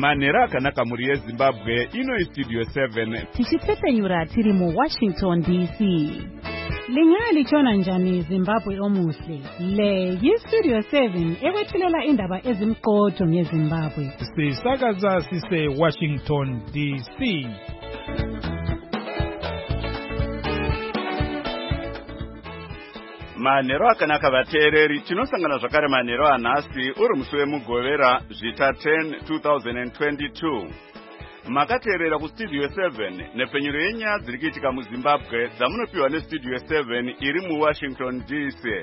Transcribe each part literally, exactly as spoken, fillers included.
Manera akanaka muri yeZimbabwe ino istudio seven. Tichipfepfenyura tiri mu Washington D C. Lingali chona njani Zimbabwe omuhle. Le yistudio seven ekwethulela indaba ezimqotho ngeZimbabwe. Sisakaza sise Washington D C. Manero akanaka vateereri tinosangana zvakare manero anhasi uri musi wemugovera zvita ten two thousand twenty-two. Makateerera kustudio seven nepfenyuro yenyaya dziri kuitika muZimbabwe dzamunopiwa nestudio seven iri muWashington D C.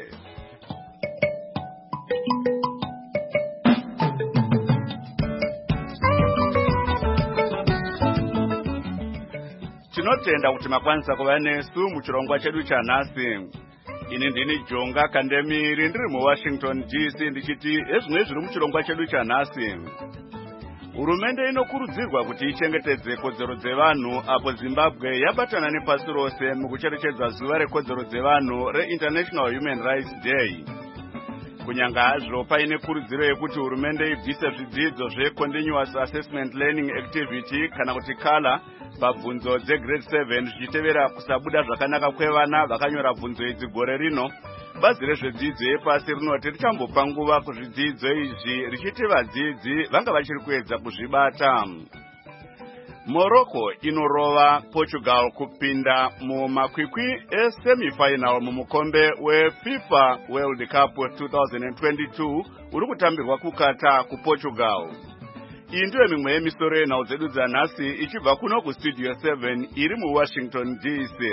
Tinotenda kuti makwanisa kuva nesu muchirongwa chedu chanhasi. Ini ndini Jonga Kandemiri ndiri muWashington D C ndichiti ezvimwe zviri muchirongwa chedu chanhasi. Hurumende inokurudzirwa kuti ichengetedze kodzero dzevanhu apo Zimbabwe yabatana nepasi rose mukucherechedza zuva rekodzero dzevanhu reInternational Human Rights Day. Kunyanga hazvo paine kurudziro yekuti hurumende ibvise zvidzidzo zveContinuous Assessment Learning Activity kana kuti kala pabvunzo dzegrade seven zvichitevera kusabuda zvakanaka kwevana vakanyora bvunzo idzi gore rino. Bazi rezvedzidzo yepasi rinoti richambopa nguva kuzvidzidzo izvi richiti vadzidzi vanga vachiri kuedza kuzvibata. Morocco inorova Portugal kupinda mumakwikwi esemifinal mumukombe weFIFA World Cup twenty twenty-two uri kutambirwa kuKatar kuPortugal. Iyi ndiyo mimwe yemisoro yenhau dzedu dzanhasi ichibva kuno kustudio seven iri muWashington D C.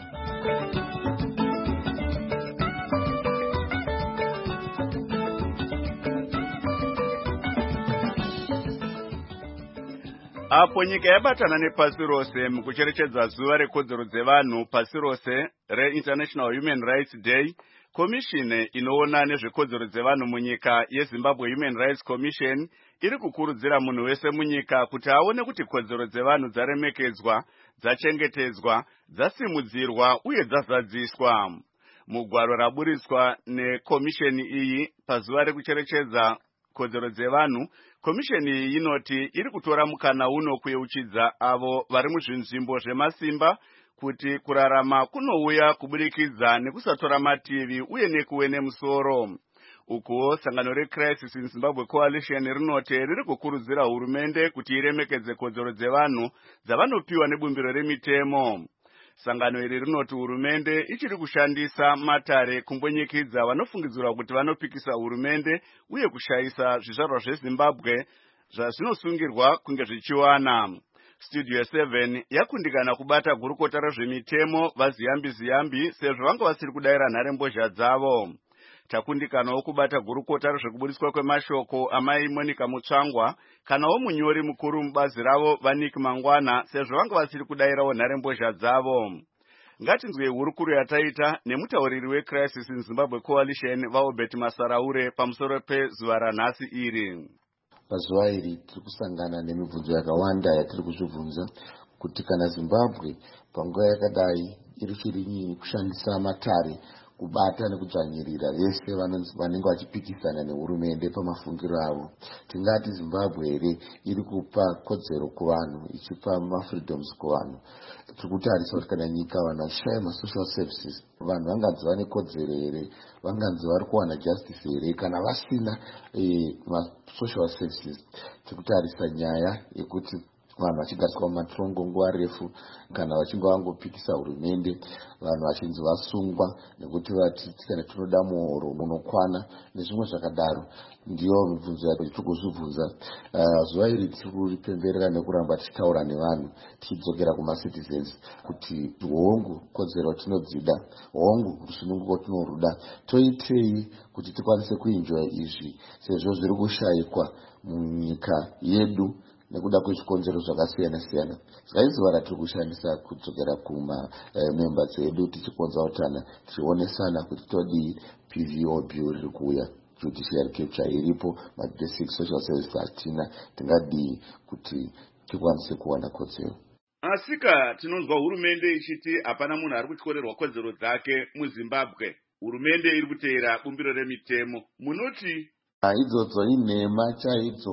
Apo nyika yabatana nepasi rose mukucherechedza zuva rekodzero dzevanhu pasi rose reInternational Human Rights Day, komishini inoona nezvekodzero dzevanhu munyika yeZimbabwe Human Rights Commission iri kukurudzira munhu wese munyika kuti aone kuti kodzero dzevanhu dzaremekedzwa, dzachengetedzwa, dzasimudzirwa uye dzazadziswa. Mugwaro raburiswa nekomishini iyi pazuva rekucherechedza kodzero dzevanhu, komishini iyi inoti iri kutora mukana uno kuyeuchidza avo vari muzvinzvimbo zvemasimba kuti kurarama kunouya kuburikidza nekusatora mativi uye nekuwe nemusoro. Ukuwo sangano reCrisis in Zimbabwe Coalition rinoti riri kukurudzira hurumende kuti iremekedze kodzero dzevanhu dzavanopiwa nebumbiro remitemo. Sangano iri rinoti hurumende ichiri kushandisa matare kumbonyikidza vanofungidzirwa kuti vanopikisa hurumende uye kushayisa zvizvarwa zveZimbabwe zvazvinosungirwa kunge zvichiwana. Studio seven yakundikana kubata gurukota rezvemitemo vaziyambi ziyambi sezvo vanga vasiri kudaira nharembozha dzavo. Takundikanawo kubata gurukota rezvekuburiswa kwemashoko amai Monica Mutsvangwa kanawo munyori mukuru mubazi ravo vaNick Mangwana sezvo vanga vasiri kudairawo nharembozha dzavo. Ngatinzwe hurukuru yataita nemutauriri weCrisis in Zimbabwe Coalition vaObert Masaraure pamusoro pezuva ranhasi iri. Pazuva iri tiri kusangana nemibvunzo yakawanda yatiri kuzvibvunza kuti kana Zimbabwe panguva yakadai iri chiri kushandisa matare kubata nekudzvanyirira vese vanenge vachipikisana nehurumende pamafungiro avo, tingati Zimbabwe here iri kupa kodzero kuvanhu ichipa mafreedoms kuvanhu? Tiri kutarisa kuti kana nyika vanhu vachishaya masocial services vanhu vanganzi vane kodzero here, vanganzi vari kuwana justice here kana vasina e, masocial services? Tiri kutarisa nyaya yekuti vanhu vachigariswa mumatrongo nguva refu kana vachinge vangopikisa hurumende, vanhu vachinzi vasungwa nekuti vati kana tinoda muhoro munokwana nezvimwe zvakadaro. Ndiyo mibvunzo yacho tiri kuzvibvunza. Uh, zuva iri tiri kuripemberera nekuramba tichitaura nevanhu tichidzokera kumacitizens kuti hongu kodzero tinodzida, hongu rusununguko tinoruda, toitei kuti tikwanise kuenjoya izvi sezvo zviri kushayikwa munyika yedu nekuda kwezvikonzero zvakasiyana siyana. Saka izuva ratiri kushandisa kudzokera kuma e, memba dzedu tichikonzautana tichionesana kuti todii P V O bill riri kuuya, judicial capture iripo, mabasic social services hatina, tingadii kuti tikwanise kuwana kodzero. Asika tinonzwa hurumende ichiti hapana munhu ari kutyorerwa kodzero dzake muZimbabwe. Hurumende iri kuteera bumbiro remitemo. Munoti idzodzo inhema chaidzo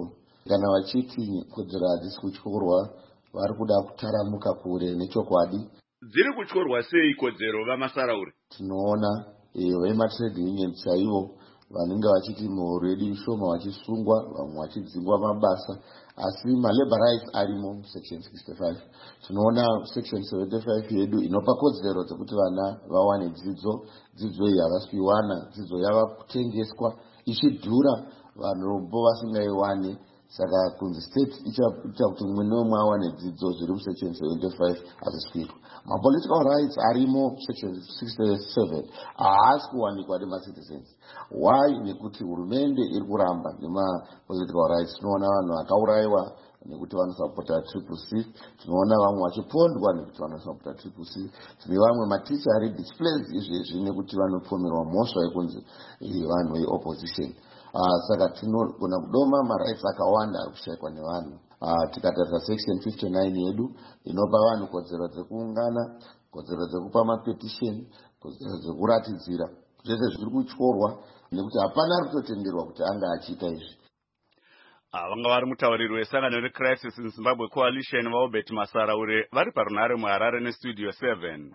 kana vachiti kodzero hadzisi kutyorwa vari kuda kutaramuka kure nechokwadi. Dziri kutyorwa sei kodzero vamasaraure? Tinoona vematrade union chaivo vanenge vachiti muhoro yedu ishoma vachisungwa, vamwe vachidzingwa mabasa, asi malabor rights arimo section sixty-five. Tinoona section seventy-five yedu inopa kodzero dzekuti vana vawane dzidzo. Dzidzo iyi havasi kuiwana, dzidzo yava kutengeswa ichidhura, vanhu mbo vasingaiwani. Saka kunzi state ichaita kuti mumwe nomwe awane dzidzo zviri musection seventy-five hazisi kuitwa. Mapolitical rights arimo section sixty-seven haasi kuwanikwa nemacitizens. Why? Nekuti hurumende iri kuramba nemapolitical rights. Tinoona vanhu vakaurayiwa nekuti vanosapota triple C. Tinoona vamwe vachipondwa nekuti vanosapota triple C. Tine vamwe maticha ari displaced izvezvi nekuti vanopomerwa mhosva yekunzi vanhu veopposition. Uh, saka tinogona kudoma marights akawanda ari kushayikwa nevanhu. Uh, tikatarisa section fifty-nine yedu inopa vanhu kodzero dzekuungana, kodzero dzekupa mapetition, kodzero dzekuratidzira. Zvese zviri kutyorwa nekuti hapana ari kutotenderwa kuti anga achiita izvi. Vanga vari mutauriri wesangano reCrisis in Zimbabwe Coalition vaObert Masaraure vari parunhare muHarare nestudio seven.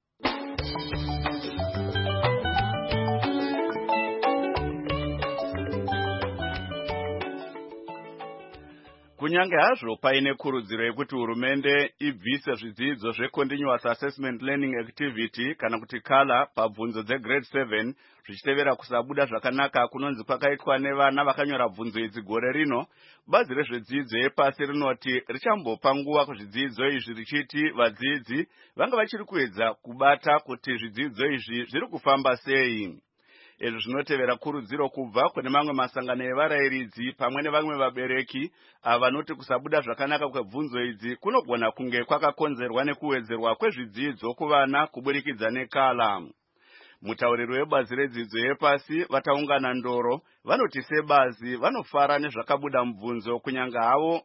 Kunyange hazvo paine kurudziro yekuti hurumende ibvise zvidzidzo zveContinuous Assessment Learning Activity kana kuti kala pabvunzo dzegrade seven zvichitevera kusabuda zvakanaka kunonzi kwakaitwa nevana vakanyora bvunzo idzi gore rino, bazi rezvedzidzo yepasi rinoti richambopa nguva kuzvidzidzo izvi richiti vadzidzi vanga vachiri kuedza kubata kuti zvidzidzo izvi zviri kufamba sei. Izvi zvinotevera kurudziro kubva kune mamwe masangano evarayiridzi pamwe nevamwe vabereki vanoti kusabuda zvakanaka kwebvunzo idzi kunogona kunge kwakakonzerwa nekuwedzerwa kwezvidzidzo kuvana kuburikidza nekala. Mutauriri webazi redzidzo yepasi vataungana ndoro vanoti sebazi vanofara nezvakabuda mubvunzo kunyange havo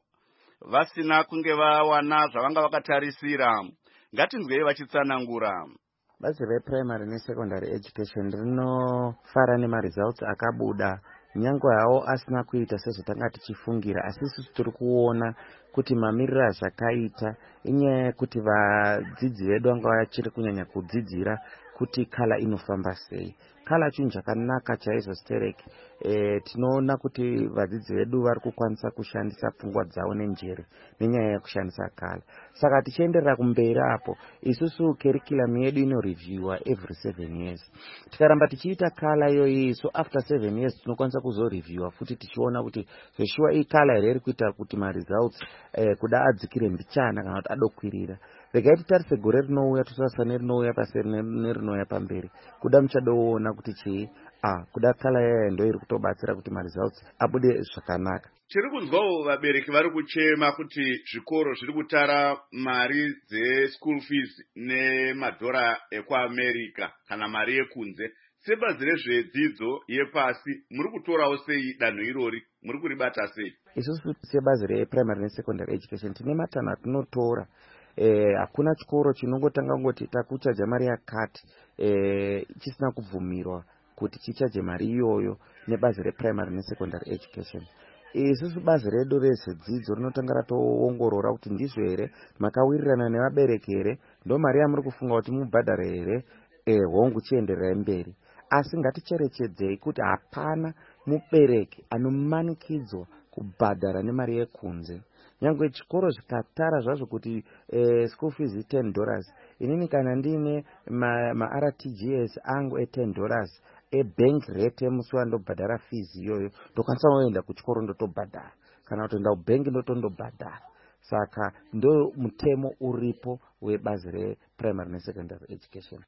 vasina kunge vawana zvavanga vakatarisira. Ngatinzwei vachitsanangura. Bazi reprimary nesecondary education rinofara nemaresults akabuda nyange hawo asina kuita sezvatanga tichifungira, asi isusu tiri kuona kuti mamiriro azvakaita inyaya yekuti vadzidzi vedu vanga vachiri kunyanya kudzidzira kuti kala inofamba sei. Kala chinhu chakanaka chaizvo stereki. E, tinoona kuti vadzidzi vedu vari kukwanisa kushandisa pfungwa dzavo nenjere nenyaya yekushandisa kala. Saka tichienderera kumberi apo, isusu curriculum yedu inoreviewa every seven years. Tikaramba tichiita kala iyoyi, so after seven years tinokwanisa kuzoreviewa futi tichiona kuti zveshuwa iyi kala here iri kuita kuti maresults eh, kuda adzikire mbichana kana kuti adokwirira. Regai titarise gore rinouya tusasa nerinouya paseri nerinouya pamberi. Kuda muchadoona kuti chii, ah, kuda kala yaya ndo iri kutobatsira kuti maresults abude zvakanaka. Chiri kunzwawo vabereki vari kuchema kuti zvikoro zviri kutara mari dzeschool fees nemadhora ekuAmerica kana mari yekunze. Sebazi rezvedzidzo yepasi muri kutorawo sei danho irori, muri kuribata sei? Isusu sebazi reprimary nesecondary education tine matanho atinotora. Eh, hakuna chikoro chinongotanga ngoti takuchaja mari yakati eh, chisina kubvumirwa kuti chichaje mari iyoyo nebazi reprimary nesecondary education. Isusu bazi redu rezvedzidzo rinotanga ratoongorora kuti ndizvo here makawirirana nevabereki here, ndo mari yamuri kufunga kuti mubhadhare here, eh, hongu chienderera mberi. Asi ngaticherechedzei kuti hapana mubereki anomanikidzwa kubhadhara nemari yekunze. Nyangwe chikoro zvikatara zvazvo kuti eh, school fees ten dollars, inini kana ndine ma, ma R T G S angu e ten dollars, e bank rate emusi wandobhadhara fees iyoyo, ndokwanisa kuenda kuchikoro ndotobhadhara, kana kutoenda kubank ndotondobhadhara. Saka ndo mutemo uripo webazi reprimary nesecondary education.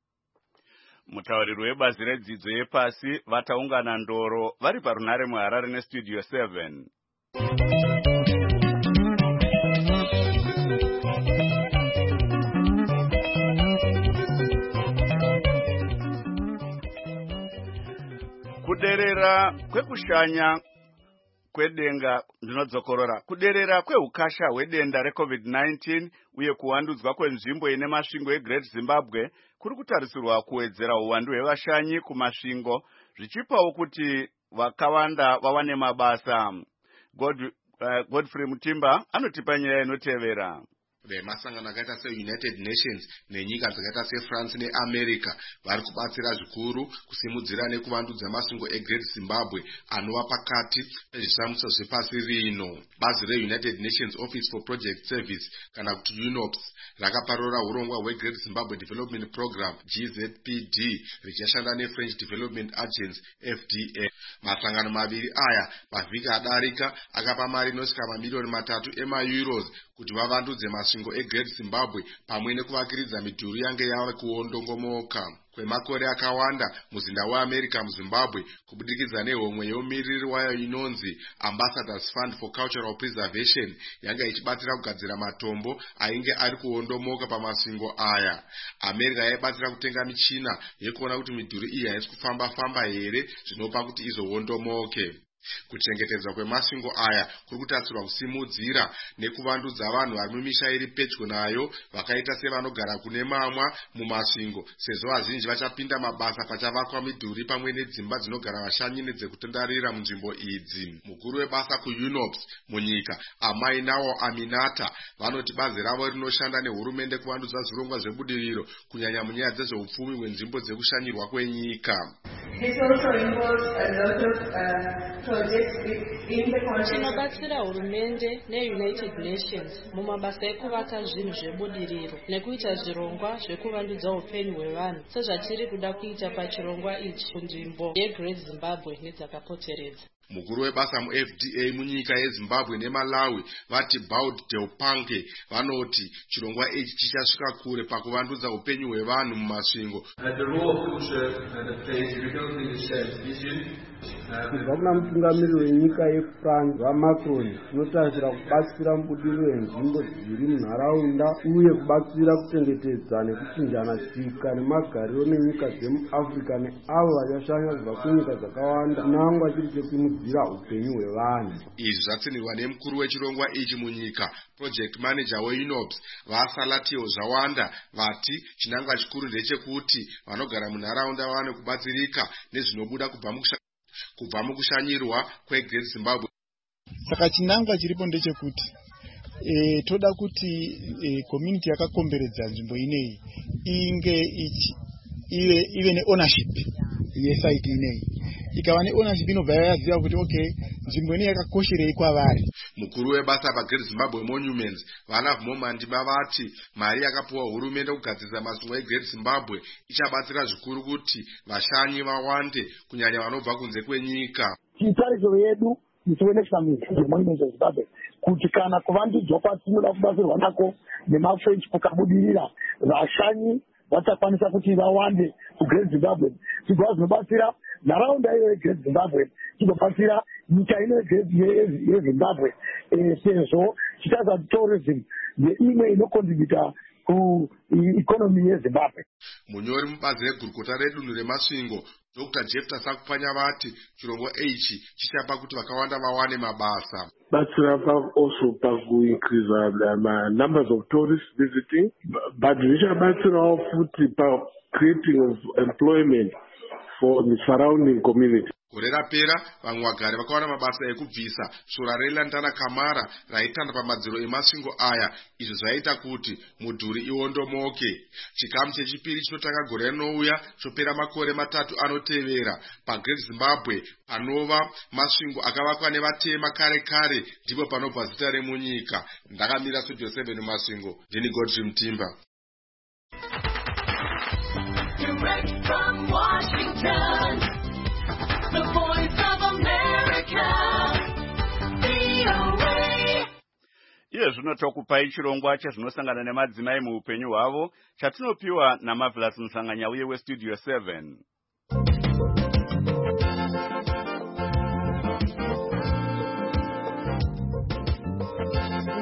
Mutauriri webazi redzidzo yepasi vataungana ndoro vari parunhare muHarare nestudio seven. Kuderera kwekushanya kwedenga ndinodzokorora kuderera kweukasha hwedenda reCovid nineteen uye kuwandudzwa kwenzvimbo ine masvingo eGreat Zimbabwe kuri kutarisirwa kuwedzera uwandu hwevashanyi kumasvingo zvichipawo kuti vakawanda vawane mabasa. God, uh, Godfrey Mutimba anotipa nyaya inotevera. Vemasangano akaita seUnited Nations nenyika dzakaita seFrance neAmerica vari kubatsira zvikuru kusimudzira nekuvandudza masvingo eGreat Zimbabwe anova pakati pezvishamiso zvepasi rino. Bazi reUnited Nations Office for Project Service kana kuti UNOPS rakaparura urongwa hweGreat Zimbabwe Development Program G Z P D richashanda neFrench Development Agency F D A. Masangano maviri aya pavhiki adarika akapa mari inosvika mamiliyoni matatu emaeuros kuti vavandudze masvingo eGreat Zimbabwe pamwe nekuvakiridza midhuri yange yava kuondongomoka. Kwemakore akawanda muzinda weAmerica muZimbabwe kubudikidza nehomwe yomumiriri wayo inonzi Ambassadors Fund for Cultural Preservation yanga ichibatsira kugadzira matombo ainge ari kuondomoka pamasvingo aya. America yaibatsira kutenga michina yekuona kuti midhuri iyi haisi kufamba famba here zvinopa kuti izoondomoke. Kuchengetedzwa kwemasvingo aya kuri kutarisirwa kusimudzira nekuvandudza vanhu vari mumisha iri pedyo nayo vakaita sevanogara kune mamwa mumasvingo sezvo vazhinji vachapinda mabasa pachavakwa midhuri pamwe nedzimba dzinogara vashanyi nedzekutandarira munzvimbo idzi. Mukuru webasa kuUNOPS munyika Amai Nawo Aminata vanoti bazi ravo rinoshanda nehurumende kuvandudza zvirongwa zvebudiriro kunyanya munyaya dzezveupfumi hwenzvimbo dzekushanyirwa kwenyika. This also involves a lot of uh, projects in the country. Tinobatsira hurumende neUnited Nations mumabasa ekuvaka zvinhu zvebudiriro nekuita zvirongwa zvekuvandudza upenyu hwevanhu sezvatiri kuda kuita pachirongwa ichi kunzvimbo yeGreat Zimbabwe nedzakapoteredza. Mukuru webasa muF D A munyika yeZimbabwe neMalawi vati Baud Delpange vanoti chirongwa ichi chichasvika kure pakuvandudza upenyu hwevanhu mumasvingo. Kubva kuna mutungamiriri wenyika yeFrance vaMacron tinotarisira kubatsira mubudiriro wenzvimbo dziri munharaunda uye kubatsira kuchengetedza nekuchinjana tsika nemagariro nenyika dzemuAfrica neavo vachashanya kubva kunyika dzakawanda nangwa chiri chekusimudzira upenyu hwevanhu. Izvi zvatsinirwa nemukuru wechirongwa ichi munyika project manager weUNOPS vaSalatio Zvawanda vati chinangwa chikuru ndechekuti vanogara munharaunda vane kubatsirika nezvinobuda kubva mukusha kubva mukushanyirwa kweGreat Zimbabwe. Saka chinangwa chiripo ndechekuti e, toda kuti e, community yakakomberedza nzvimbo ineyi inge ichi ive ive neownership yesite ineyi. Ikava neownership inobva yaziva kuti okay nzvimbo ineyi yakakosherei kwavari. Mukuru webasa paGreat Zimbabwe Monuments vana Vmomandima vati mari yakapuwa hurumende kugadzirisa masvingo eGreat Zimbabwe ichabatsira zvikuru kuti vashanyi vawande kunyanya vanobva kunze kwenyika. Chitariso yedu isoonesa muMonuments weZimbabwe kuti kana kuvandudzwa kwatinoda kubatsirwa nako nemaFrench kukabudirira vashanyi vachakwanisa kuti vawande kuGreat Zimbabwe. Zvinhu zvinobatsira nharaunda iyo yeGreat Zimbabwe inobatsira nyika ino yeZimbabwe sezvo chitaza tourism neimwe inokontributa kuikonomi yeZimbabwe. Munyori mubazi regurukota redunhu remasvingo Doctor Jefta Sakupanya vati chirongwa ichi chichapa kuti vakawanda vawane mabasa. Batsira also pakuincrease the numbers of tourists visiting, but zvichabatsirawo futi pa creating of employment for the surrounding community. Gore rapera vamwe vagari vakawana mabasa ekubvisa sora reLandana Kamara raitanda pamadziro emasvingo aya, izvo zvaita kuti mudhuri iwondomoke. Chikamu chechipiri chinotanga gore rinouya chopera makore matatu anotevera paGreat Zimbabwe panova masvingo akavakwa nevatema kare kare ndipo panobva zita remunyika. Ndakamira Studio seven masvingo, ndini Godfrey Mutimba. Direct from Washington, the voice of America, V O A. Iye zvino tokupai chirongwa chezvinosangana nemadzimai muupenyu hwavo chatinopiwa naMarvelous Musanganya uye weStudio seven.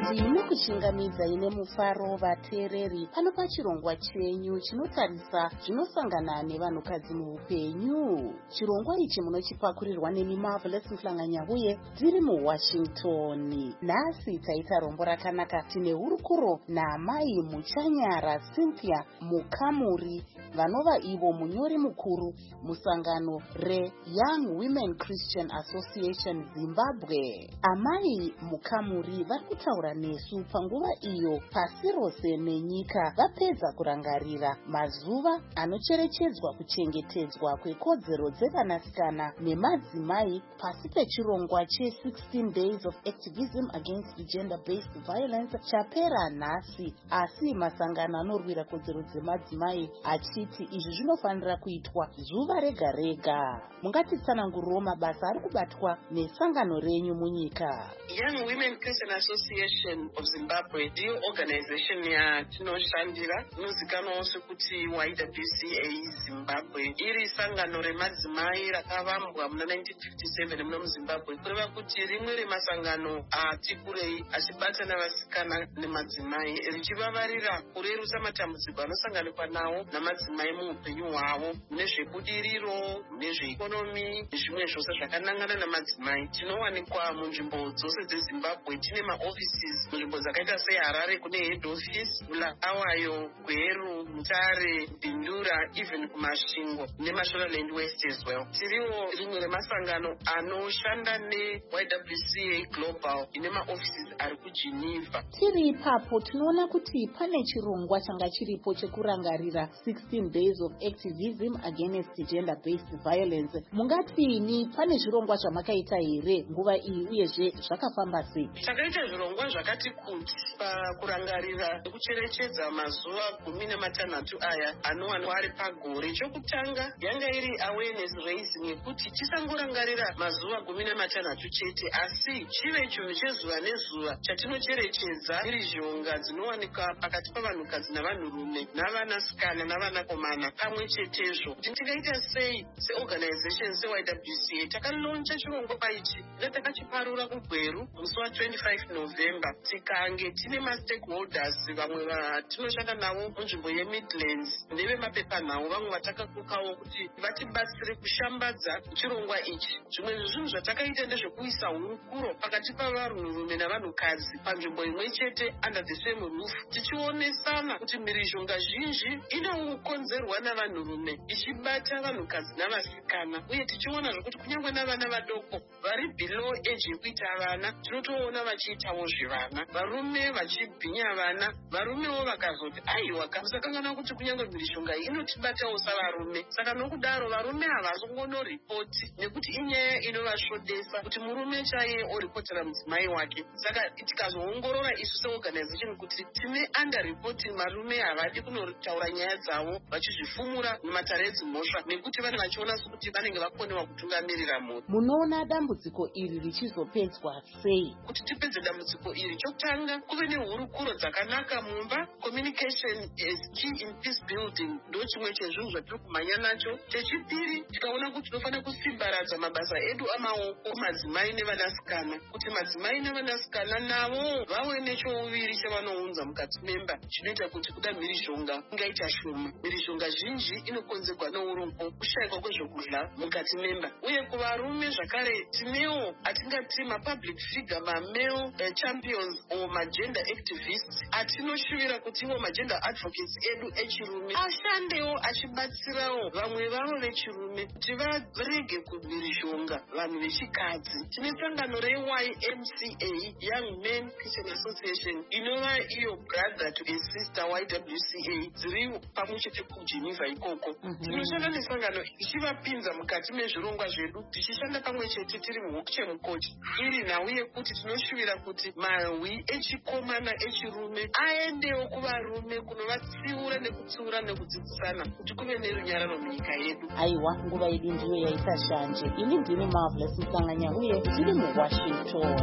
ndine kuchingamidza ine mufaro vateereri pano pachirongwa chenyu chinotarisa zvinosangana nevanhukadzi muupenyu. Chirongwa ichi munochipakurirwa neni Marvelous Mhlanganyahuye tiri muWashington. Nhasi taita rombo rakanaka tine hurukuro naamai Muchanyara Cynthia Mukamuri vanova ivo munyori mukuru musangano reYoung Women Christian Association Zimbabwe. Amai Mukamuri vari kutaura nesu panguva iyo pasi rose nenyika vapedza kurangarira mazuva anocherechedzwa kuchengetedzwa kwekodzero dzevanasikana nemadzimai pasi pechirongwa che-sixteen days of activism against gender-based violence chapera nhasi, asi masangano anorwira kodzero dzemadzimai achiti izvi zvinofanira kuitwa zuva rega rega. Mungatitsanangurirewo mabasa ari kubatwa nesangano renyu munyika. Young Women Christian Association of Zimbabwe ndiyo organization yatinoshandira, inozikanwawo sekuti Y W C A Zimbabwe. Iri sangano remadzimai rakavambwa muna nineteen fifty-seven muno muZimbabwe, kureva kuti rimwe remasangano ati kurei achibatana vasikana nemadzimai richivavarira kurerusa matambudziko anosanganikwa nawo namadzimai muupenyu hwavo nezvebudiriro, nezveikonomi nezvimwe zvose zvakanangana namadzimai. Tinowanikwa munzvimbo dzose dzeZimbabwe. Tine maoffices munzvimbo dzakaita seHarare kune head office, Bulawayo, Gweru, Mutare, Bindura, even kuMasvingo neMashonaland West as well. Tiriwo rimwe remasangano anoshanda neY W C A Global ine maoffices ari kuGeneva. Tiri ipapo tinoona kuti pane chirongwa changa chiripo chekurangarira sixteen days of activism against gender-based violence. Mungatini pane zvirongwa zvamakaita here nguva iyi uyezve zvakafamba sei? Takaita zvirongwa zvakati kuti pakurangarira nekucherechedza mazuva gumi nematanhatu aya anowanikwa ari pagore. Chokutanga yanga iri awareness raising yekuti tisangorangarira mazuva gumi nematanhatu chete, asi chive chinhu chezuva nezuva chatinocherechedza mhirizhonga dzinowanikwa pakati pavanhukadzi navanhurume navanasikana navanakomana pamwe chetezvo. Kuti tingaita sei seorganization seY W C A takaloncha chirongwa paichi netakachiparura kuGweru musi wa-twenty-five November. Tikange tine mastakeholders vamwe vatinoshanda navo munzvimbo yeMidlands nevemapepanhau vamwe vatakakukawo kuti vatibatsire kushambadza chirongwa ichi. Zvimwe zvezvinhu zvatakaita ndezvekuisa hurukuro pakati pavanhurume navanhukadzi panzvimbo imwe chete under the same roof, tichionesana kuti mhirizhonga zhinji inokonzerwa navanhurume ichibata vanhukadzi navasikana, uye tichiona zvokuti kunyange navana vadoko vari below age yekuita vana tinotoona vachiitawo zvevana, varume vachibhinya vana, varumewo vakazoti aiwa kamusakangana kuti kunyange mhirizhonga iyi inotibatawo savarume. Saka nokudaro varume havazongonoripoti nekuti inyaya inovashodesa kuti murume chaiye oripotera mudzimai wake. Saka tikazoongorora isu seorganization kuti tine under reporting, marume havadi kunotaura nyaya dzavo vachizvifumura mumatare edzimhosva nekuti vane vachiona sokuti vanenge vakonewa kutungamirira mhuri. Munoona dambudziko iri richizopedzwa sei? Kuti tipedze dambudziko iri, chokutanga kuve nehurukuro dzakanaka mumba. Communication is key in peace building, ndo chimwe chezvinhu zvatiri kumhanya nacho. Chechipiri, tikaona kuti tinofanira kusimbaradza mabasa edu amaoko madzimai nevanasikana, kuti madzimai nevanasikana navo vave nechouviri chavanounza mukati memba, chinoita kuti kuda mhirizhonga ingaita shoma. Mhirizhonga zhinji inokonzerwa neurombo, kushayikwa kwezvokudya mukati memba. Uye kuvarume zvakare tinewo atingati mapublic figure, mamale uh, champions or magender activists atinoshuvira kuti iwo magender advocates edu echirume ashandewo achibatsirawo vamwe vavo vechirume kuti varege kumhirizhonga vanhu vechikadzi. Tine sangano reY M C A, Young Men Christian Association, inova iyo brother to a sister Y W C A, dziri pamwe chete kuGeneva ikoko. Tinoshanda nesangano ichivapinza mukati mezvirongwa zvedu, tichishanda pamwe chete tiri muhokuche mukoti iri nhau yekuti tinoshuvira kuti mahwi echikomana echirume aendewo kuvarume kunovatsiura nekutsiura nekudzidzisana kuti kuve nerunyararo munyika yedu. Aiwa, nguva yedu ndiyo yaita shanje. Ini ndini Marvelous Mhlanganyahuye tiri muWashington.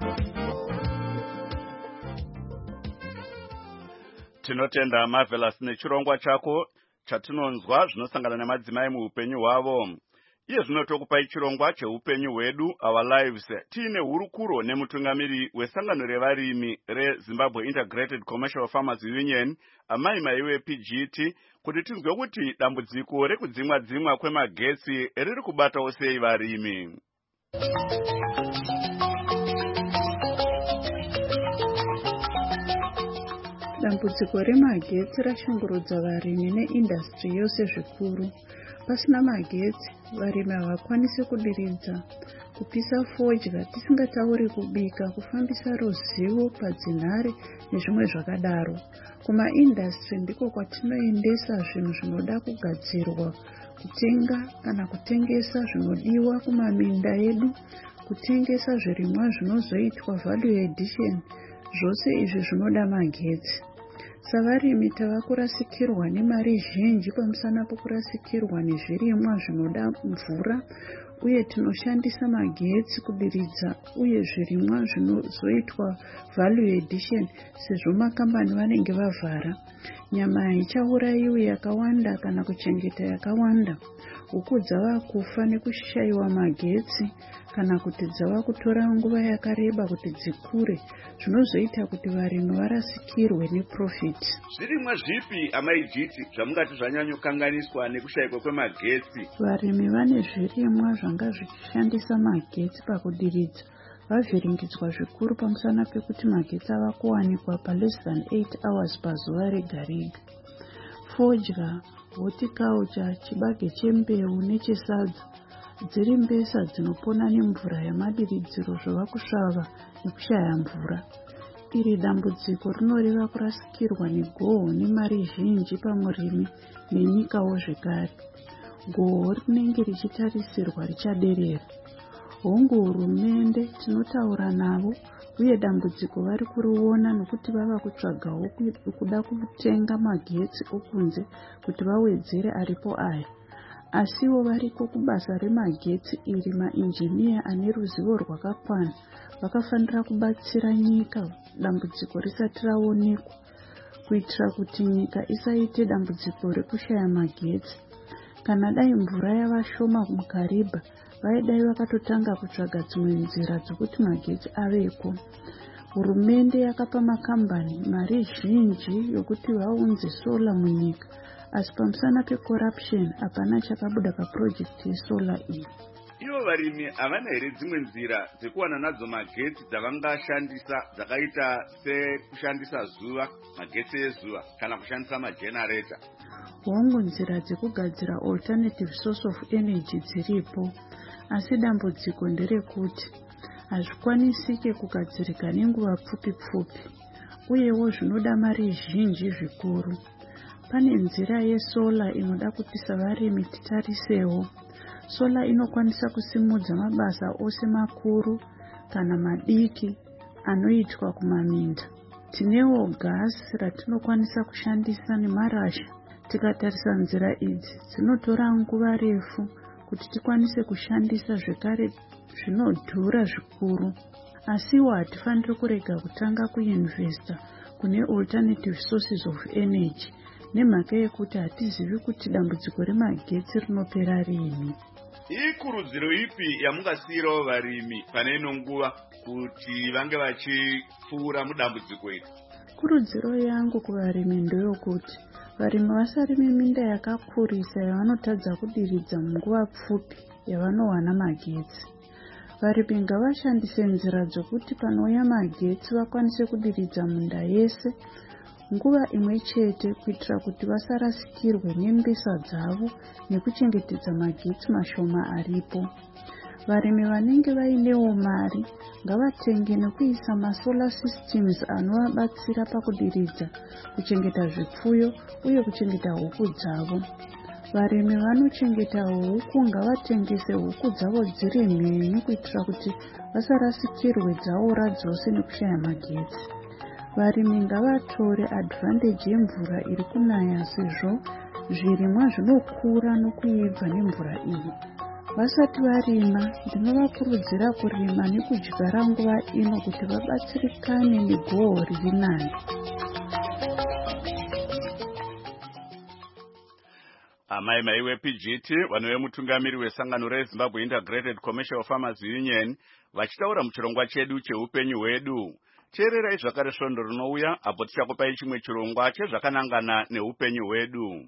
Tinotenda Marvelous nechirongwa chako chatinonzwa zvinosangana nemadzimai muupenyu hwavo. iye zvino tokupai chirongwa cheupenyu hwedu our lives tiine hurukuro nemutungamiri wesangano revarimi reZimbabwe Integrated Commercial Farmers Union amai maiwe P G T kuti tinzwe kuti dambudziko rekudzimwa dzimwa kwemagetsi riri kubatawo sei varimi. Dambudziko remagetsi rashungurudza varimi neindastri yose zvikuru. Pasina magetsi, varimi havakwanisi kudiridza, kupisa fodya tisingatauri kubika, kufambisa ruzivo padzinhare nezvimwe zvakadaro. Kumaindastri ndiko kwatinoendesa zvinhu zvinoda kugadzirwa, kutenga kana kutengesa zvinodiwa kumaminda edu, kutengesa zvirimwa zvinozoitwa value addition. Zvose izvi zvinoda magetsi. Savarimi tava kurasikirwa nemari zhinji pamusana pokurasikirwa nezvirimwa zvinoda mvura, uye tinoshandisa magetsi kudiridza uye zvirimwa zvinozoitwa value addition sezvo makambani vanenge vavhara. Nyama haichaurayiwi yakawanda kana kuchengeta yakawanda. Huku dzava kufa nekushayiwa magetsi kana kuti dzava kutora nguva yakareba kuti dzikure, zvinozoita kuti varimi varasikirwe neprofit. Zvirimwa zvipi amaijiti zvamungati zvanyanyokanganiswa nekushayikwa kwemagetsi? Varimi vane zvirimwa zvanga zvichishandisa magetsi pakudiridza vavhiringidzwa zvikuru pamusana pekuti magetsi ava kuwanikwa pa less than eight hours pazuva rega rega. Fodya, horticulture, chibage chembeu nechesadza dziri mbesa dzinopona nemvura yamadiridziro zvava kusvava nekushaya mvura. Iri dambudziko rinoreva kurasikirwa negoho nemari zhinji pamurimi nenyikawo zvekare. Goho rinenge richitarisirwa richaderera. Hongu hurumende tinotaura navo uye dambudziko vari kuriona nokuti vava kutsvagawo kuda kutenga magetsi okunze kuti vawedzere aripo aya. Asiwo variko kubasa remagetsi iri mainjiniya ane ruzivo rwakakwana vakafanira kubatsira nyika dambudziko risati raonekwa kuitira kuti nyika isaite dambudziko rekushaya magetsi. Kana dai mvura yava shoma mukariba, vaidai vakatotanga kutsvaga dzimwe nzira dzokuti magetsi aveko. Hurumende yakapa makambani mari zhinji yokuti vaunze sola munyika, asi pamusana pecorruption hapana chakabuda paprojekti yesola iyi. Ivo varimi havana here dzimwe nzira dzekuwana nadzo magetsi dzavangashandisa dzakaita sekushandisa zuva, magetsi ezuva kana kushandisa magenerator? Hongu nzira dzekugadzira alternative source of energy dziripo, asi dambudziko nderekuti hazvikwanisike kugadzirika nenguva pfupi pfupi, uyewo zvinoda mari zhinji zvikuru. Pane nzira yesola inoda kuti savarimi titarisewo. Sola inokwanisa kusimudza mabasa ose makuru kana madiki anoitwa kumaminda. Tinewo gasi ratinokwanisa kushandisa nemarasha. Tikatarisa nzira idzi dzinotora nguva refu kuti tikwanise kushandisa zvekare zvinodhura zvikuru. Asiwo hatifaniri kurega kutanga kuinvesta kune alternative sources of energy nemhaka yekuti hatizivi kuti dambudziko remagetsi rinopera rini. Ikurudziro ipi yamungasiyirawo varimi pane ino nguva kuti vange vachipfuura mudambudziko iri? Kurudziro yangu kuvarimi ndeyokuti varimi vasarime minda yakakurisa yavanotadza kudiridza munguva pfupi yavanowana magetsi. Varimi ngavashandise nzira dzokuti panouya magetsi vakwanise kudiridza munda yese nguva imwe chete kuitira kuti vasarasikirwe nembesa dzavo nekuchengetedza magetsi mashoma aripo. Varimi vanenge vainewo mari ngavatenge nekuisa masolar systems anovabatsira pakudiridza, kuchengeta zvipfuyo uye kuchengeta huku dzavo. Varimi vanochengeta huku ngavatengese huku dzavo dziri mhenyu kuitira kuti vasarasikirwe dzaora dzose nekushaya magetsi. Varimi ngavatore advantage yemvura iri kunaya sezvo zvirimwa zvinokura nokuibva nemvura iyi. Vasati varima, ndinovakurudzira kurima nekudyara nguva ino kuti vabatsirikane negoho riri nani. Amai mai weP G T vanove mutungamiri wesangano reZimbabwe Integrated Commercial Farmers Union vachitaura muchirongwa chedu cheupenyu hwedu. Teererai zvakare svondo rinouya apo tichakupai chimwe chirongwa chezvakanangana neupenyu hwedu.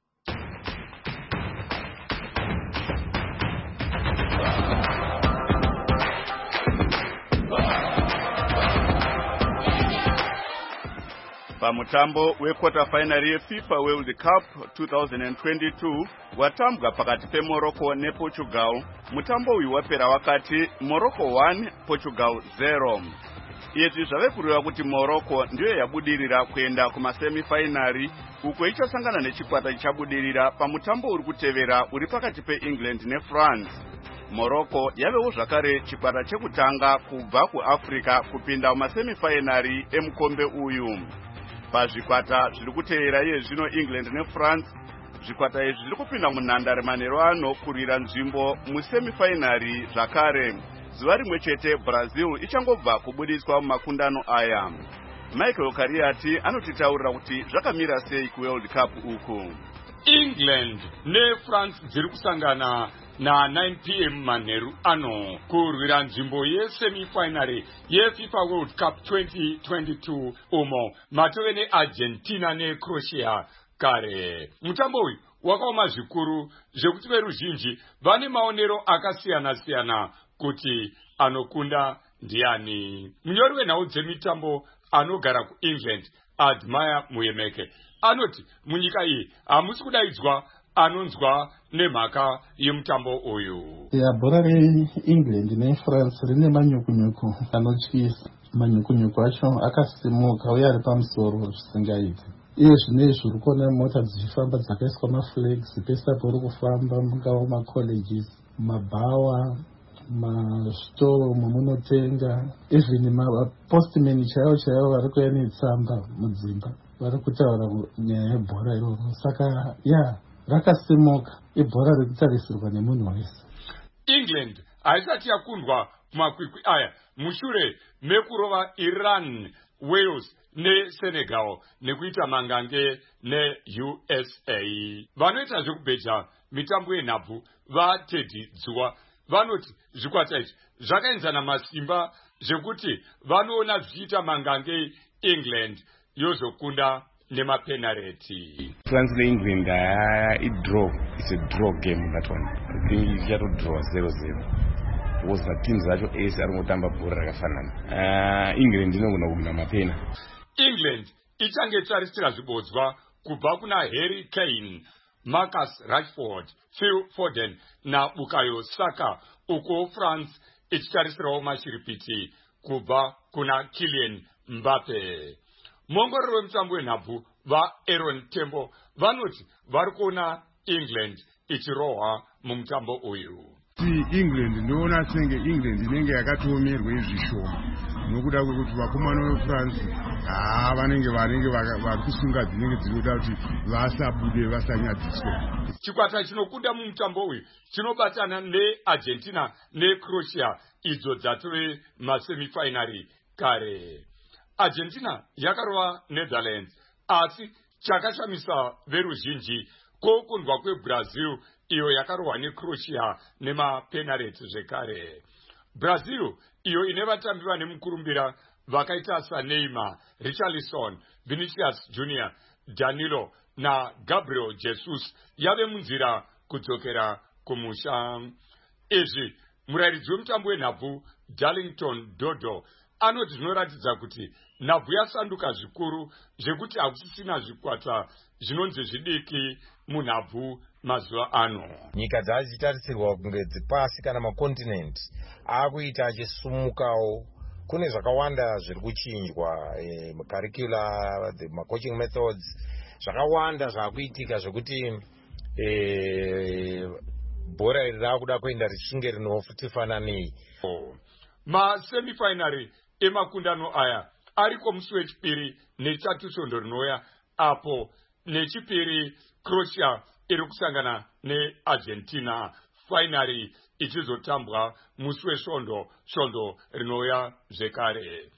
Pamutambo wequarter final yeFIFA World Cup twenty twenty-two watambwa pakati peMorocco nePortugal. Mutambo uyu wapera wakati Morocco one Portugal zero. Izvi zvave kureva kuti Morocco ndiyo yabudirira kuenda kumasemifinari uko ichasangana nechikwata chichabudirira pamutambo uri kutevera uri pakati peEngland neFrance. Morocco yavewo zvakare chikwata chekutanga kubva kuAfrica kupinda mumasemifinari emukombe uyu. Pazvikwata zviri kutevera iye zvino England neFrance, zvikwata izvi zviri kupinda munhandare manheru ano kurira nzvimbo musemifinari zvakare. Zuva rimwe chete Brazil ichangobva kubudiswa mumakundano aya. Michael Kariati anotitaurira kuti zvakamira sei kuWorld Cup uku. England neFrance dziri kusangana na nine p m manheru ano kurwira nzvimbo yesemifinary yeFIFA World Cup twenty twenty-two umo matove neArgentina neCroatia kare. Mutambo uyu wakaoma zvikuru zvekuti veruzhinji vane maonero akasiyana-siyana kuti anokunda ndiani. Munyori wenhau dzemitambo anogara kuEngland Admire Muyemeke anoti munyika iyi hamusi kudaidzwa anonzwa nemhaka yemutambo uyu. Ya bhora reEngland neFrance rine manyukunyuku anotyisa. Manyukunyuku acho akasimuka uye ari pamusoro zvisingaiti. Iye zvinezvi uri kuona mota dzichifamba dzakaiswa maflags pese apo uri kufamba mungava macolleges, mabhawa, masitoro momunotenga, even mapostmen chaivo chaivo vari kuuya netsamba mudzimba vari kutaura nyaya yebhora iroro. Saka ya rakasimuka ibhora rekutarisirwa nemunhu wese. England haisati yakundwa mumakwikwi aya mushure mekurova Iran, Wales neSenegal nekuita mangange neU S A. Vanoita zvekubheja mitambo yenhabvu vaTeddy Dzuwa vanoti zvikwata izvi zvakaenzana masimba zvekuti vanoona zvichiita mangange England yozokunda nemapenalty. France neEngland uh, it draw. It's a draw game that one. I think you have to draw zero zero. Because the teams zacho ese ari kutamba bhora rakafanana. Uh, England inogona kuwina mapena. England ichange tarisira zvibodzwa kubva kuna Harry Kane, Marcus Rashford, Phil Foden na Bukayo Saka, uko France ichitarisirawo mashiripiti kubva kuna Kylian Mbappe. Mongororo wemutambo wenhabvu vaAaron Tembo vanoti vari kuona England ichirohwa mumutambo uyu. England ndoona senge England inenge yakatomerwa izvishoma nokuda kwekuti vakomana veFrance ah vanenge vanenge vari kusunga dzinenge dzinoda kuti vasabude vasanyadziswe. Chikwata chinokunda mumutambo uyu chinobatana neArgentina neCroatia idzo dzatove masemifinary kare. Argentina yakarova Netherlands asi chakashamisa veruzhinji kokundwa kweBrazil iyo yakarohwa neCroatia nemapenalty zvekare. Brazil iyo ine vatambi vane mukurumbira vakaita saNeymar, Richarlison, Vinicius Junior, Danilo na Gabriel Jesus yave munzira kudzokera kumusha. Izvi murairidzi wemutambo wenhabvu Darlington Dodo anoti zvinoratidza kuti nhabvu yasanduka zvikuru zvekuti hakusisina zvikwata zvinonzi zvidiki munhabvu mazuva ano. Nyika dzachitarisirwa kunge dzipasi kana makontinent akuita achisumukawo. Kune zvakawanda zviri kuchinjwa, eh, curricula, the coaching methods, zvakawanda zvakuitika zvekuti eh, bhora iri rakuda kuenda richinge rinotifananei. Masemifinary emakundano aya ariko musi wechipiri nechitatu svondo rinouya apo nechipiri Croatia iri kusangana neArgentina, finary ichizotambwa musi wesvondo svondo rinouya zvekare.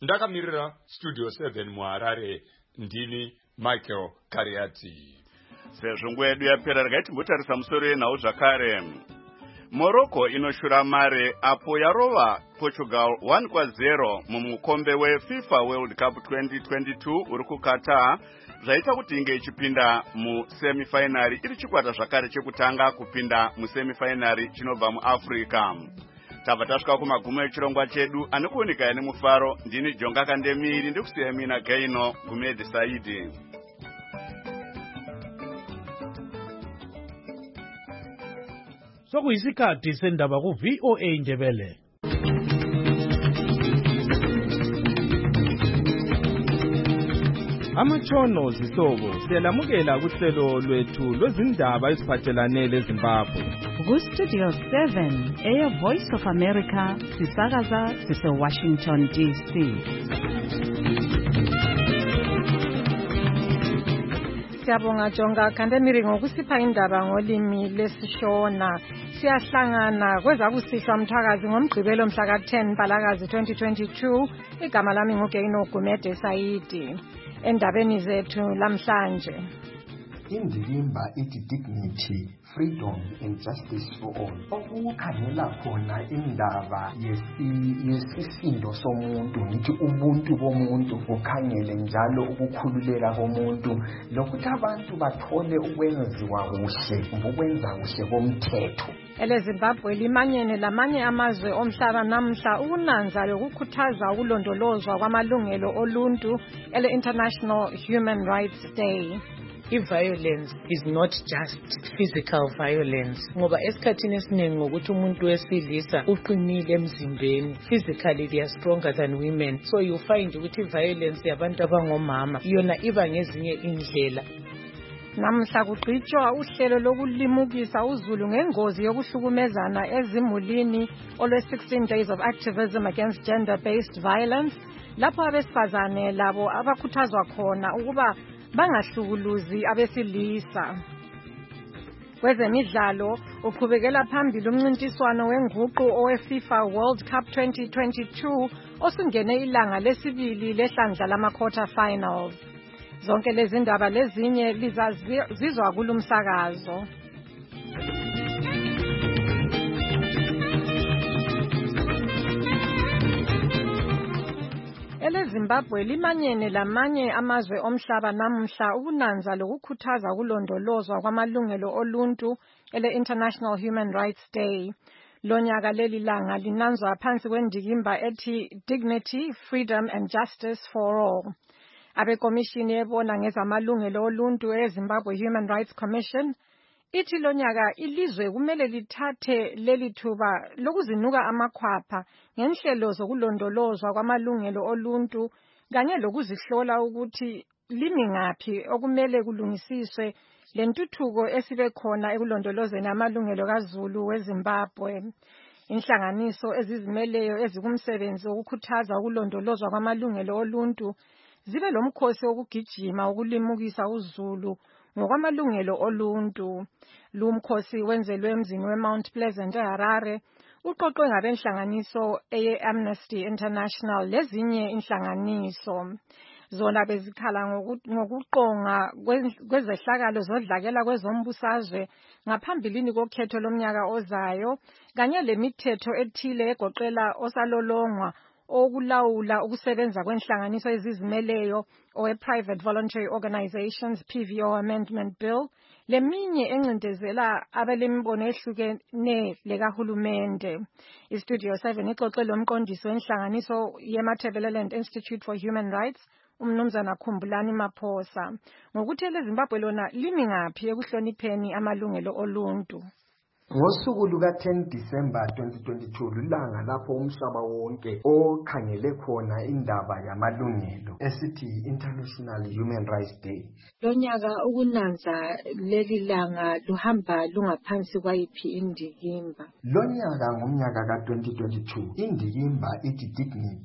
Ndakamirira Studio seven muHarare, ndini Michael Kariati. sezvo nguva yedu yapera regai timbotarisa musoro yenhau zvakare. Morocco inoshura mare apo yarova Portugal one kwa zero mumukombe weFIFA World Cup twenty twenty-two uri kuKatar, zvaita kuti inge ichipinda musemifinari iri chikwata zvakare chekutanga kupinda musemifinari chinobva muAfrica. Tabva tasvika kumagumo echirongwa chedu anokuoneka nemufaro. Ndini Jonga Kandemiri ndikusiya mina Gaino Gumede Saidi. Sokuyisikhathi sendaba ku V O A Ndebele. Amatshono zihlobo siyalamukela kuhlelo lwethu lwezindaba eziphathelane leZimbabwe. Ku Studio seven eya Voice of America sisakaza sise Washington D C. Siyabonga Jonga Kandemiri ngokusipha indaba ngolimi lesishona. Siyahlangana kwezakusihlwa mthakazi ngomgqibelo mhla ka ten Mpalakazi twenty twenty-two. Igama lami nguGaino Gumede Saidi. Endabeni zethu lamhlanje, indikimba ithi dignity, freedom and justice for all. Okukhangela khona indaba yesisindo somuntu, ngithi ubuntu bomuntu, kukhangele njalo ukukhululeka komuntu, lokuthi abantu bathole ukwenziwa kuhle, ukwenza kuhle komthetho. EleZimbabwe limanyene lamanye amazwe omhlaba namhla ukunanza lokukhuthaza ukulondolozwa kwamalungelo oluntu ele International Human Rights Day. I-violence is not just physical violence, ngoba esikhathini esiningi ngokuthi umuntu wesilisa uqinile emzimbeni, physically they are stronger than women, so you find ukuthi i-violence yabantu abangomama yona iba ngezinye indlela. Namhla kugqitshwa uhlelo lokulimukisa uzulu ngengozi yokuhlukumezana ezimulini olwe sixteen days of activism against gender-based violence, lapho abesifazane labo abakhuthazwa khona ukuba bangahlukuluzi abesilisa. Kwezemidlalo uqhubekela phambili umncintiswano wenguqu oweFIFA World Cup twenty twenty-two osungene ilanga lesibili lehlandla lama-quarter finals. Zonke lezi ndaba lezinye lizazizwa kulumsakazo. EleZimbabwe limanyene lamanye amazwe omhlaba namhla ukunanza lokukhuthaza ukulondolozwa kwamalungelo oluntu ele International Human Rights Day. Lonyaka leli langa linanzwa phansi kwendikimba ethi Dignity, Freedom and Justice for All. Abekomishini ebona ngezamalungelo oluntu eZimbabwe Human Rights Commission ithi lonyaka ilizwe kumele lithathe leli thuba lokuzinuka amakhwapha ngenhlelo zokulondolozwa kwamalungelo oluntu kanye lokuzihlola ukuthi limi ngaphi okumele kulungisiswe lentuthuko esibe khona ekulondolozeni amalungelo kaZulu weZimbabwe. Inhlanganiso ezizimeleyo ezikumsebenzi wokukhuthaza ukulondolozwa kwamalungelo oluntu zibe lomkhosi wokugijima ukulimukisa uZulu ngokwamalungelo oluntu. Lumkhosi wenzelwe emzini weMount Pleasant eHarare, uqoqwe ngabenhlanganiso eye-Amnesty International lezinye inhlanganiso. Zona bezikhala ngokuqonga kwezehlakalo zodlakela kwezombusazwe ngaphambilini kokhetho lomnyaka ozayo, kanye lemithetho ethile egoqela osalolongwa okulawula ukusebenza kwenhlanganiso ezizimeleyo owe-Private Voluntary Organizations P V O Amendment Bill, leminye encindezela abalemibono ehlukene lekahulumende. iStudio seven ixoxe lomqondisi wenhlanganiso yeMatabeleland Institute for Human Rights, umnumzana Khumbulani Maphosa, ngokuthi eleZimbabwe lona limi ngaphi ekuhlonipheni amalungelo oluntu. Ngosuku luka ten December twenty twenty-two lilanga lapho umhlaba wonke okhangele khona indaba yamalungelo esithi International Human Rights Day. Lonyaka ukunanza leli langa luhamba lungaphansi kwayiphi indikimba? Lonyaka ngomnyaka ka twenty twenty-two indikimba ithi Dignity,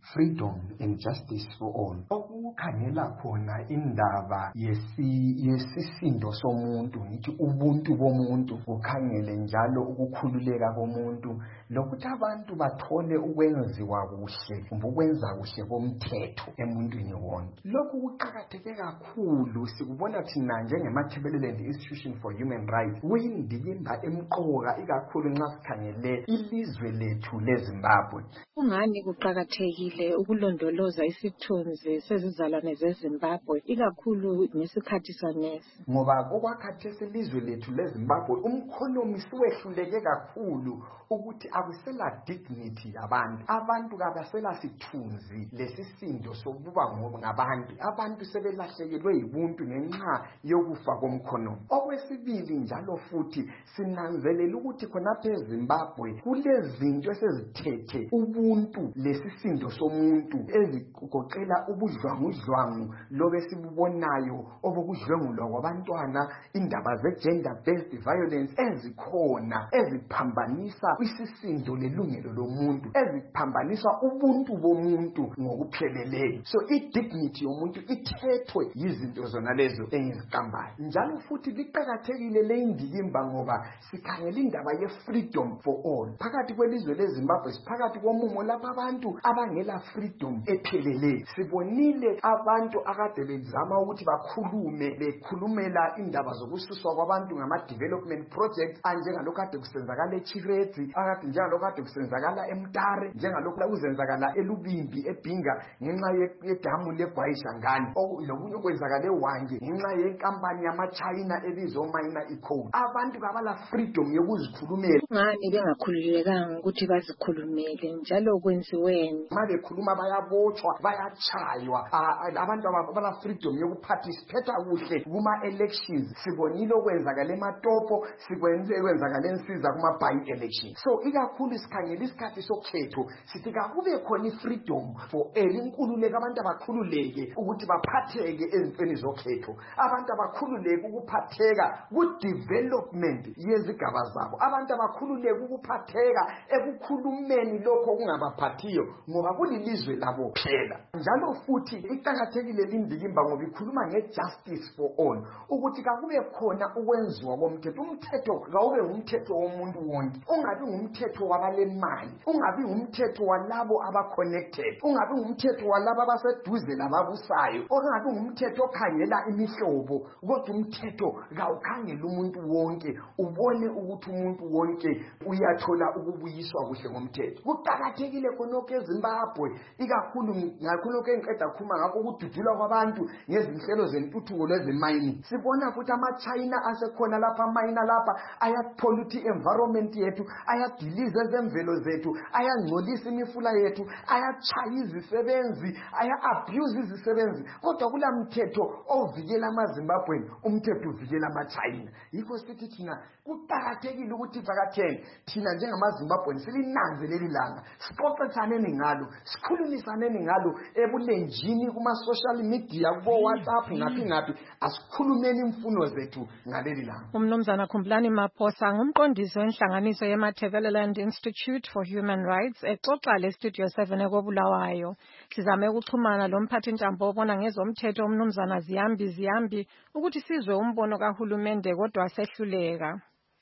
freedom and justice for all. Okukhangela khona indaba yesi yesisindo somuntu, ngithi ubuntu bomuntu, ukhangele njalo ukukhululeka komuntu, lokuthi abantu bathole ukwenziwa kuhle, ukwenza kuhle komthetho emuntwini wonke. Lokhu kuqakatheke kakhulu, sikubona thina njengemathebeleland Institution for Human Rights kuyindikimba emqoka ikakhulu nxa sikhangele ilizwe lethu leZimbabwe. Kungani kuqakathekile ukulondoloza isithunzi sezizalwane zeZimbabwe ikakhulu ngesikhathi sonesi? Ngoba okwakhathesi ilizwe lethu leZimbabwe umkhonomi siwehluleke kakhulu ukuthi akusela dignity yabantu. Abantu kabasela sithunzi lesisindo sokuba ngabantu. Abantu sebelahlekelwe yibuntu ngenxa yokufa komkhonomi. Okwesibili njalo futhi sinanzelela ukuthi khonapha eZimbabwe kulezinto esezithethe ubuntu lesisindo somuntu ezigoqela ubudlwangudlwangu lobe sibubonayo obukudlwengulwa kwabantwana, indaba ze-gender based violence ezikhona eziphambanisa isisindo lelungelo lomuntu, eziphambanisa ubuntu bomuntu ngokupheleleyo. So i-dignity yomuntu ithethwe yizinto zona lezo engiziqambayo. Njalo futhi liqakathekile le indikimba ngoba sikhangela indaba ye-freedom for all. Phakathi kwelizwe leZimbabwe siphakathi komumo lapha abantu abangela freedom epheleleyo. Sibonile abantu akade bezama ukuthi bakhulume bekhulumela indaba zokususwa kwabantu ngama-development projects anjengalokhu kade kusenzakala eChiretsi, akade njengalokhu kade kusenzakala eMtare, njengalokhu kuzenzakala eLubimbi eBhinga ngenxa yedamu leGwayishangani, lokunye okwenzakala eWange ngenxa yenkampani yama-China ebizwa uMaina Ecoal. Abantu kabala freedom yokuzikhulumela. Ngani bengakhululekanga ukuthi bazikhulumele njalo kwenziweni? Ma bekhuluma bayabotshwa, bayachaywa. Abantu abala freedom yokuparticipate kuhle kuma-elections. Sibonile okwenzakala eMatopo, sibonile okwenzakala eNsiza kuma-by elections. So ikakhulu sikhangela isikhathi sokhetho sithi kakube khona i-freedom for all, inkululeko, abantu abakhululeke ukuthi baphatheke ezintweni zokhetho, abantu abakhululeke ukuphatheka ku-development yezigaba zabo, abantu abakhululeke ukuphatheka ekukhulumeni lokho okungabaphathiyo ngoba kulilizwe labo phela. Njalo futhi iqakathekile lindikimba ngoba ikhuluma nge-justice for all, ukuthi kakube khona ukwenziwa komthetho. Umthetho kawube umthetho womuntu wonke, ungabi ngumthetho wabalemali, ungabi ngumthetho walabo aba-connected, ungabi ngumthetho walabo abaseduze lababusayo, ungabi ngumthetho okhangela imihlobo, kodwa umthetho kawukhangela umuntu wonke, ubone ukuthi umuntu wonke uyathola ukubuyiswa kuhle ngomthetho. Kuqakathekile khonokho eZimbabwe ikakhulu ngakhonokho engiqeda khuluma ngakho ukududulwa kwabantu ngezinhlelo zentuthuko lwezemayini. Sibona futhi ama-China asekhona lapha amayina lapha ayapollute environment yethu, ayadiliza ezemvelo zethu, ayangcolisa imifula yethu, ayachaya izisebenzi, aya-abuse izisebenzi. Kodwa kula mthetho ovikela amaZimbabweni, umthetho uvikela ama-China. Yikho sithi thina kuqakathekile ukuthi phakatheni thina njengamaZimbabweni silinanze leli langa, sixoxisane ngalo, sikhulumisane ngalo ebulenjini kuma-social media, kubo-WhatsApp ngaphi ngaphi, asikhulumeni imfuno zethu ngaleli langa. Umnumzana Khumbulani Maphosa ngumqondisi wenhlanganiso ye-Matabeleland Institute for Human Rights exoxa le-Studio seven ekobulawayo. Sizame ukuxhumana lo mphathintambo obona ngezomthetho umnumzana Ziyambi Ziyambi ukuthi sizwe umbono kahulumende kodwa sehluleka.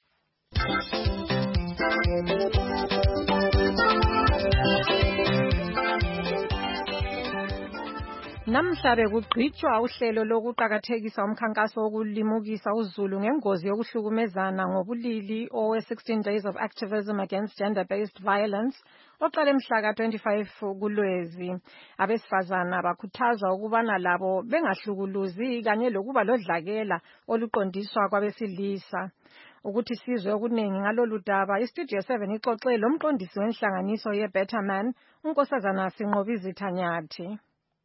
Namhla bekugqitshwa uhlelo lokuqakathekisa umkhankaso wokulimukisa uZulu ngengozi yokuhlukumezana ngobulili owe sixteen days of activism against gender-based violence oqale mhla ka twenty-five kuLwezi. Abesifazana bakhuthaza ukubana labo bengahlukuluzi kanye lokuba lodlakela oluqondiswa kwabesilisa. Ukuthi sizwe okuningi ngalolu daba, iStudio seven ixoxe lo mqondisi wenhlanganiso ye-Better Man, unkosazana Sinqobizitha Nyathi.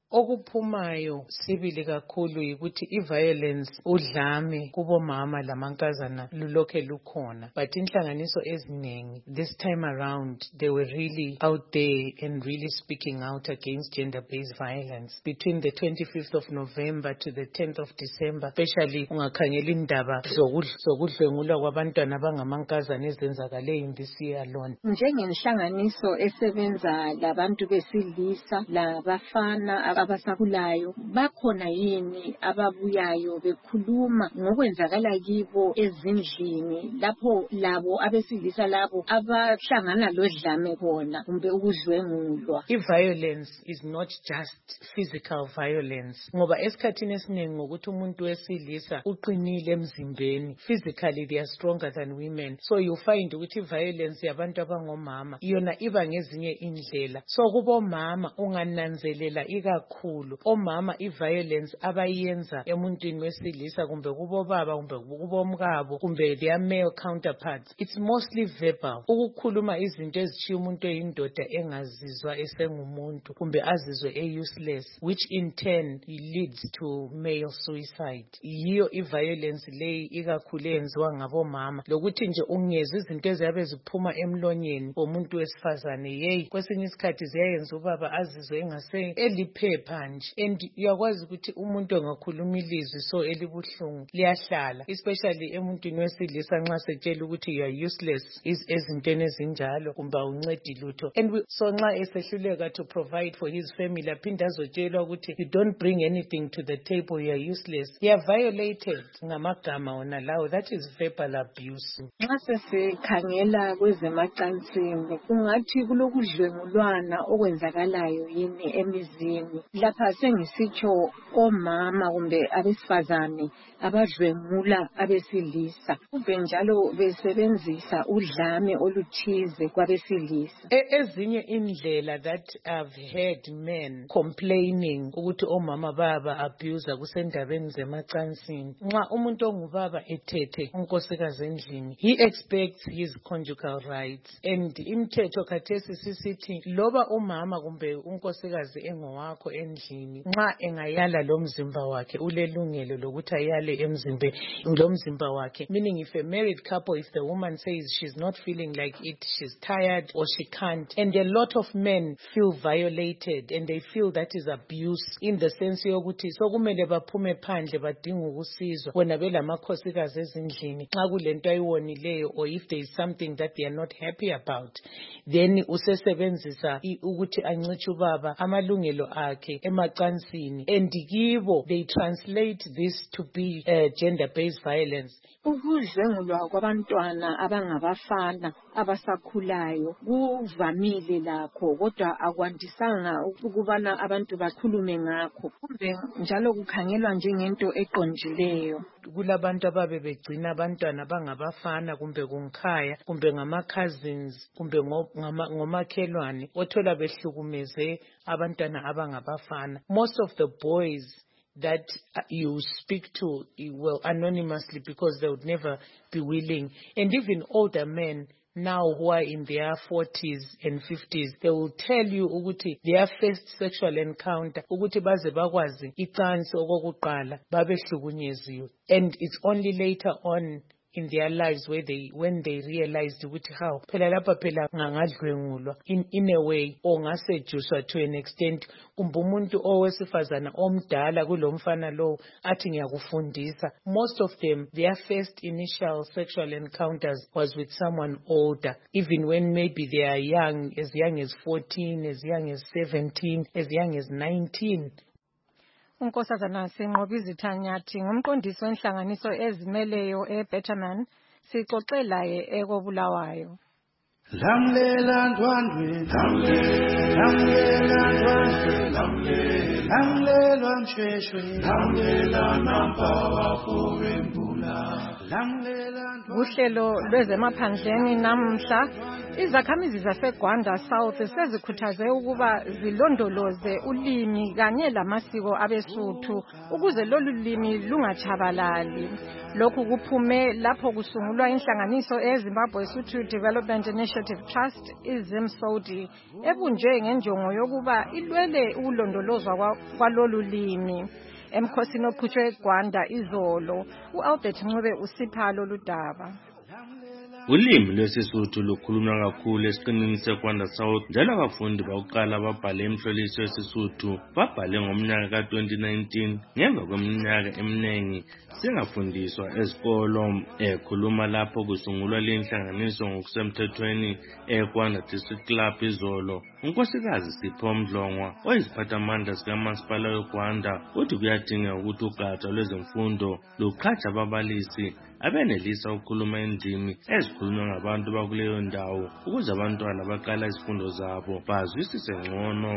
okuphumayo sibili kakhulu yikuthi i-violence udlame kubomama lamankazana lulokhe lukhona, but inhlanganiso eziningi this time around they were really out there and really speaking out against gender-based violence. Between the twenty-fifth of November to the tenth of December, especially ungakhangela indaba zokudlwengulwa kwabantwana abangamankazana ezenzakale in this year alone. Njengenhlanganiso esebenza labantu besilisa labafana abasakhulayo, bakhona yini ababuyayo bekhuluma ngokwenzakala kibo ezindlini lapho labo abesilisa labo abahlangana lodlame khona kumbe ukudlwengulwa? I-violence is not just physical violence, ngoba esikhathini esiningi ngokuthi umuntu wesilisa uqinile emzimbeni, physically they are stronger than women, so you find ukuthi violence yabantu abangomama yona iba ngezinye indlela. So kubomama ungananzelela ikakhulu omama i-violence abayenza emuntwini wesilisa kumbe kubobaba kumbe kubomkabo kumbe their male counterparts, it's mostly verbal, ukukhuluma izinto ezishiya umuntu eyindoda engazizwa esengumuntu kumbe azizwe e-useless, which in turn leads to male suicide. Yiyo i-violence leyi ikakhulu yenziwa ngabomama, lokuthi nje ungezwe izinto eziyabe ziphuma emlonyeni womuntu wesifazane, yeyi kwesinye isikhathi ziyayenza ubaba azizwe engase eliphepha nje. And uyakwazi ukuthi umuntu engakhuluma ilizwi so elibuhlungu liyahlala, especially emuntwini wesilisa nxa setshela ukuthi you are useless ezintweni ezinjalo kumbe awuncedi lutho. And we, so nxa esehluleka to provide for his family aphinda azotshelwa ukuthi you don't bring anything to the table, you are useless. You are violated ngamagama wona lawo. That is verbal abuse. Nxa sesikhangela kwezemacansini kungathi kulokudlwengulwana okwenzakalayo yini emizini. Lapha sengisitsho omama kumbe abesifazane abadlwengula abesilisa kumbe njalo besebenzisa udlame oluthize kwabesilisa. Ezinye indlela that I've heard men complaining ukuthi omama baba abuse kusendabeni zemacansini. Nxa umuntu ongubaba ethethe unkosikazi endlini, he expects his conjugal rights, and imithetho khathesi sisithi loba umama kumbe unkosikazi engowakho endlini nxa engayala lo mzimba wakhe ulelungelo lokuthi ayale emzimbe lo mzimba wakhe, meaning if a married couple, if the woman says she's not feeling like it, she's tired or she can't, and a lot of men feel violated and they feel that is abuse in the sense yokuthi sokumele baphume phandle badinga ukusizwa bona belamakhosikazi ezindlini nxa kulento ayiwonileyo, or if there is something that they are not happy about, then usesebenzisa ukuthi ancitshe ubaba amalungelo akhe emacansini, and kibo they translate this to be uh, gender-based violence. Ukudlwengulwa kwabantwana abangabafana abasakhulayo kuvamile lakho, kodwa akwandisanga ukubana abantu bakhulume ngakho, kumbe njalo kukhangelwa njengento eqondileyo. Kulabantu ababe begcina abantwana abangabafana kumbe kunkhaya kumbe ngama-cousins kumbe ngomakhelwane othola behlukumeze abantwana abangabafana. Most of the boys that you speak to, well, anonymously, because they would never be willing, and even older men now who are in their forties and fifties, they will tell you ukuthi their first sexual encounter ukuthi baze bakwazi icansi okokuqala babehlukunyeziwe, and it's only later on in their lives where they when they realized ukuthi how phela lapha phela ngangadlwengulwa in in a way ongasejuswa to an extent, kumbe umuntu owesifazana omdala kulomfana lo athi ngiyakufundisa. Most of them, their first initial sexual encounters was with someone older, even when maybe they are young, as young as fourteen, as young as seventeen, as young as nineteen. Unkosazana Sinqobizi Thanyathi ngumqondisi wenhlanganiso ezimeleyo eBetterman, sixoxela ye ekobulawayo. Lamlela ndwandwe, lamlela ndwandwe, lamlela msheshwe, lamlela nampa wafo wembula. Kuhlelo lwezemaphandleni namhla izakhamizi zaseGwanda South sezikhuthaze ukuba zilondoloze ulimi kanye lamasiko abeSuthu ukuze lolu limi lungachabalali. Lokhu kuphume lapho kusungulwa inhlanganiso eZimbabwe Sotho Development Initiative Trust iZimSODI ebunjwe ngenjongo yokuba ilwele ukulondolozwa kwalolu limi. Emkhosini oqhutshwe eGwanda izolo uAlbert Ncube usipha lolu daba. Ulimi lwesiSuthu lukhulunywa kakhulu esiqinini seGwanda South njalo abafundi bakuqala babhale imhloliso yesisuthu babhale ngomnyaka ka twenty nineteen ngemva kweminyaka eminingi singafundiswa ezikolo. Ekhuluma lapho kusungulwa lenhlanganiso ngokusemthethweni eGwanda District Club izolo, unkosikazi Sipho Mdlongwa oyisiphathamandla sikamasipala weGwanda uthi kuyadingeka ukuthi ugatsha lwezemfundo luqhatshe ababalisi abenelisa ukukhuluma indimi ezikhulunywa ngabantu bakuleyo ndawo ukuze abantwana baqala izifundo zabo bazwisise ngcono.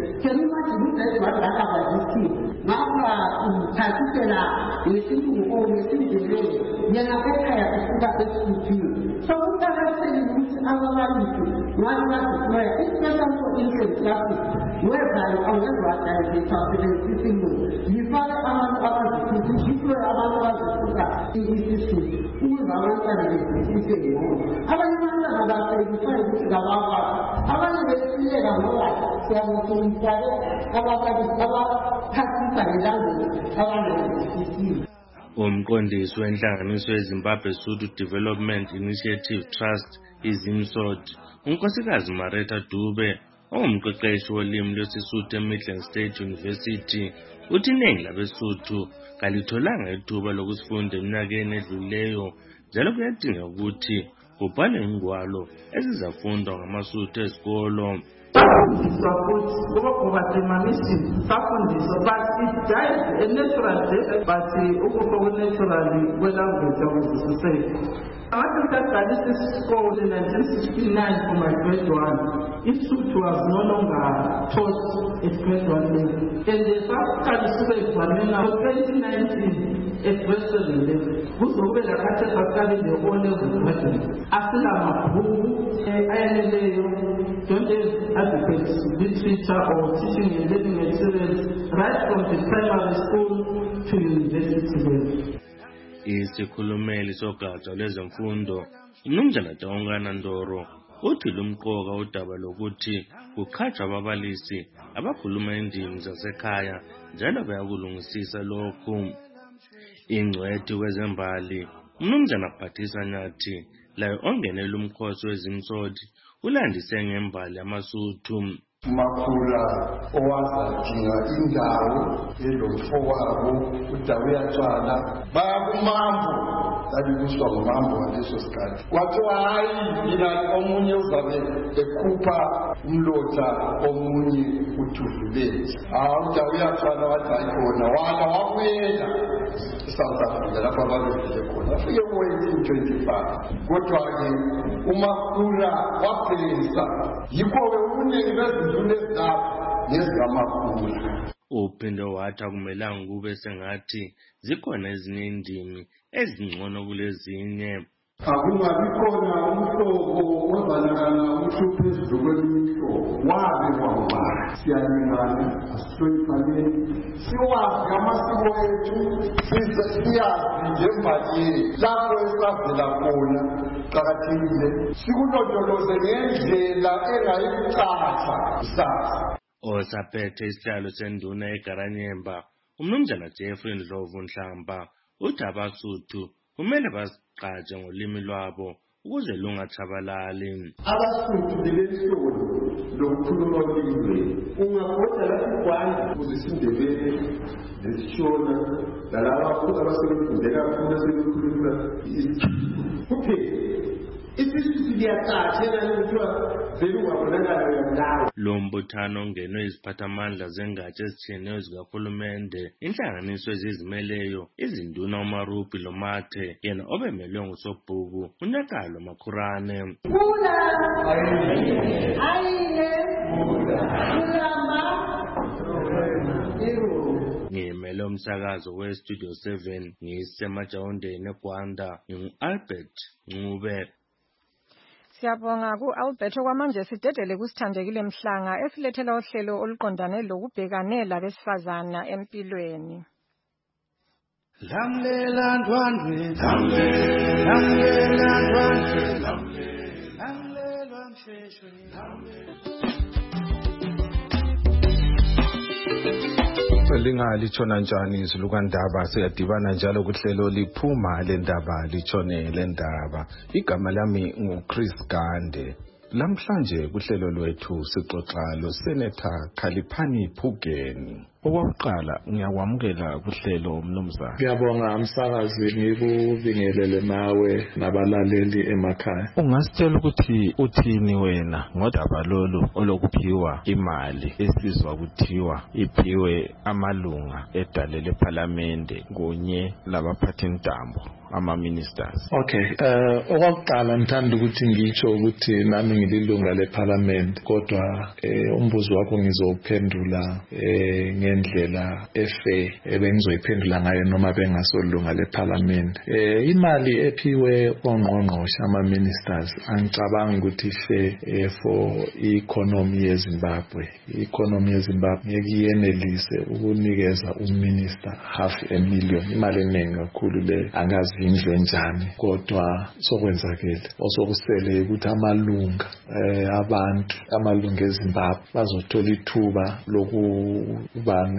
Umqondisi wenhlanganiso yeZimbabwe Sotho Development Initiative Trust iZimSODI, unkosikazi Mareta Dube ongumqeqeshi wolimi lwesisuthu eMidland State University, uthi iningi labeSuthu kalitholanga ithuba lokusifunda eminyakeni edlulileyo njalo kuyadinga ukuthi kubhalwe ingwalo ezizafundwa ngamasuthu ezikolo. Bafundiswa futhi ukuba basemamisi bafundiswa but it died a natural death but ukufa naturally kwelanguage akuzwisiseki. After that this school in nineteen sixty-nine for my grade one, Isuthu was no longer taught at grade one level. And the first study students were now twenty nineteen at Western level. Kuzobela kathi baqale the O level graduate. Asila mabhuku ayaneleyo, don't have adequate literature or teaching and learning materials right from the primary school to university level. Isikhulumeli sogatsha lwezemfundo uMnumzana Dongana Ndoro uthi lumqoka udaba lokuthi kuqhatsha ababalisi abakhuluma indimi zasekhaya njalo bayakulungisisa lokhu. Ingcwethi kwezembali uMnumzana Bhathisa Nyathi layo ongenela umkhosi weZimSODI ulandise ngembali yamasuthu. Makhula owazadinga indawo elomfowabo udawu yatshala bakumambo lalibuswa ngumambo ngaleso sikhathi kwathiwa hayi yina omunye uzabe ekhupha umlotha omunye uthudlulele udawu yatshala wathi ayikona wala wabuyela eSouth Africa lapho abaluvile khona afike ngo-eighteen twenty-five kodwa-ke uMakhula waphelisa yikho-ke ubuningi bezinto lezabo nezikamakhula. Uphinde wathi akumelanga kube sengathi zikhona ezinye indimi ezingcono kulezinye. Akungabi khona umhlobo ozalakana uhluphe phezulu kwelinye ihlobo wabe kwangubani. Siyalingana, asihloniphane, siwazi amasiko ethu, siyazi njembali yethu lapho esavela khona qakathekile sikulondoloze ngendlela engayicatsha kusasa. Osaphethe isihlalo senduna eGaranyemba uMnumzana Jeffrey Ndlovu Nhlamba uthi abaSuthu kumele bazigqaje ngolimi lwabo ukuze lungachabalali. AbaSuthu lilehlolo lokukhuluma ulimi. Ungabhoda lapho eGwanda uzisindebele lesishona lalaba futhi abasebefundela kakhulu asebekhuluma kuphela. Lo mbuthano ongenwe iziphathamandla zengatsha ezitshiyeneyo zikahulumende, inhlanganiso ezizimeleyo, izinduna uMarupi Lomathe yena obemelwe nguSobhuku uNyakalo Makhurane. Ngime ovumele umsakazo we-Studio seven ngisemajawundeni eGwanda ngingu-Albert Ncube. Siyabonga ku-Albert. Okwamanje sidedele kusithandekile Mhlanga esilethela uhlelo oluqondane lokubhekane labesifazana empilweni. Lamlela ndwandwe, lamlela ndwandwe, lamlela msheshwe, lingalithona njani izulu kaNdaba siyadibana njalo kuhlelo liphuma lendaba litshone lendaba. Igama lami nguChris Gande. Namhlanje kuhlelo lwethu sixoxa lo Senator Khaliphani Phugeni. Okwaqala ngiyakwamukela kuhlelo mnumzana. Ngiyabonga umsakazi ngikubingelele nawe nabalaleli emakhaya. Ungasitshela ukuthi uthini wena ngodaba lolu olokuphiwa imali esizwa kuthiwa iphiwe amalunga edalele eParliament kunye labaphathintambo ama ministers? Okay, eh uh, okwaqala ngithanda ukuthi ngitsho ukuthi nami ngililunga leParliament kodwa eh umbuzo wakho ngizophendula eh ngendlela efe ebengizoyiphendula ngayo noma bengasolunga leParliament. Eh imali ephiwe ongqongqoshe ama ministers angicabanga ukuthi ife eh, for economy yeZimbabwe. Economy yeZimbabwe ngekiyenelise ukunikeza uminister half a million. Imali eningi kakhulu le, angazi indle njani kodwa sokwenzakele. Osokusele ukuthi amalunga eh abantu amalunga eZimbabwe bazothola ithuba lokuba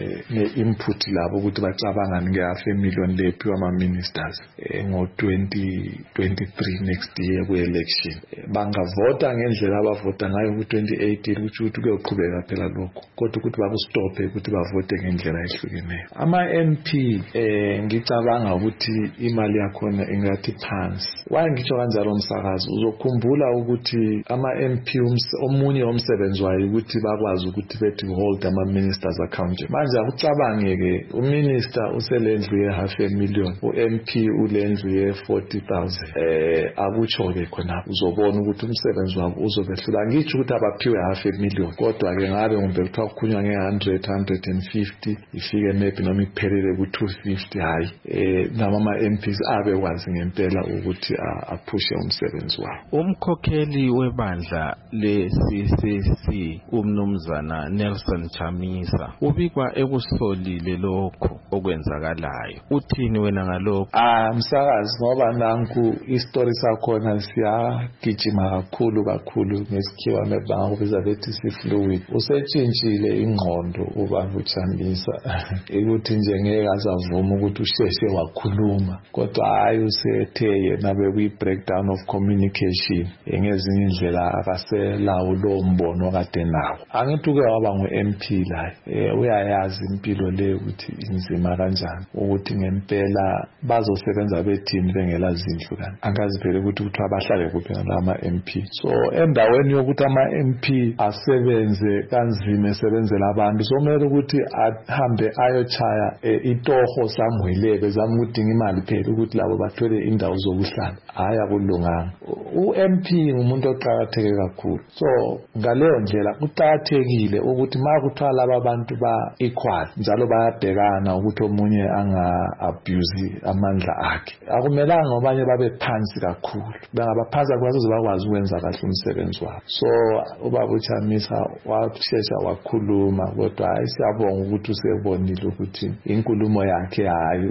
ne-input labo ukuthi bacabangani nge-half a million lephiwa ama-ministers eh, ngo twenty twenty-three next year kwe-election. Eh, bangavota ngendlela abavota ngayo ku-twenty eighteen ukuthi ukuthi kuyoqhubeka phela lokho kodwa ukuthi bakustophe ukuthi bavote ngendlela ehlukeneyo. Ama-M P eh, ngicabanga ukuthi imali yakhona ingathi phansi. Why ngitsho kanjalo umsakazi? Uzokhumbula ukuthi ama-M P omunye omsebenzi wayo ukuthi bakwazi ukuthi bethi hold ama-ministers account. Manje akucabangeke uminister uselendlu ye-half a million, u-M P ulendlu ye-forty thousand. Eh akutsho-ke khona uzobona ukuthi umsebenzi wabo uzobehlula. Ngitsho ukuthi abaphiwe half a million kodwa ke ngabe ngombe kuthiwa kukhulunywa nge-hundred, hundred fifty ifike maybe noma iphelele ku-two fifty. Hayi eh nama-M Ps abekwazi ngempela ukuthi aphushe umsebenzi wabo. Umkhokheli webandla le-C C C umnumzana Nelson Chamisa ubikwa ekusolile lokho okwenzakalayo. Uthini wena ngalokho? Ah msakazi, ngoba nanku istory sakhona siyagijima kakhulu kakhulu ngesikhiwa mebanga kubiza bethi si-fluid. Usetshintshile ingqondo ubaba uChamisa ukuthi nje ngeke azavuma ukuthi usheshe wakhuluma kodwa hayi usethe yena bekwi-breakdown of communication ngezinye indlela akaselawo lo mbono kade nawo. Angithi uke waba ngu-M P la eh uyayazi impilo le ukuthi inzima kanjani ukuthi ngempela bazosebenza bethini bengela zindlu kanti angazi phela ukuthi ukuthi abahlale kuphi nalama M P. So endaweni yokuthi ama M P asebenze kanzima esebenzela abantu somele ukuthi ahambe ayochaya eh, itoho samhweleke zamudinga imali phela ukuthi labo bathole indawo zokuhlala. Hayi akulunganga. U-M P ngumuntu oqhakatheke kakhulu. So ngaleyo ndlela kuqhakathekile ukuthi makuthiwa laba abantu ba equal njalo bayabhekana ukuthi omunye anga abuse amandla akhe. Akumelanga abanye babe phansi kakhulu. Bengabaphansi kwazo bakwazi ukwenza kahle umsebenzi wabo. So ubaba uChamisa washesha wakhuluma kodwa hayi siyabonga ukuthi usebonile ukuthi inkulumo yakhe hayi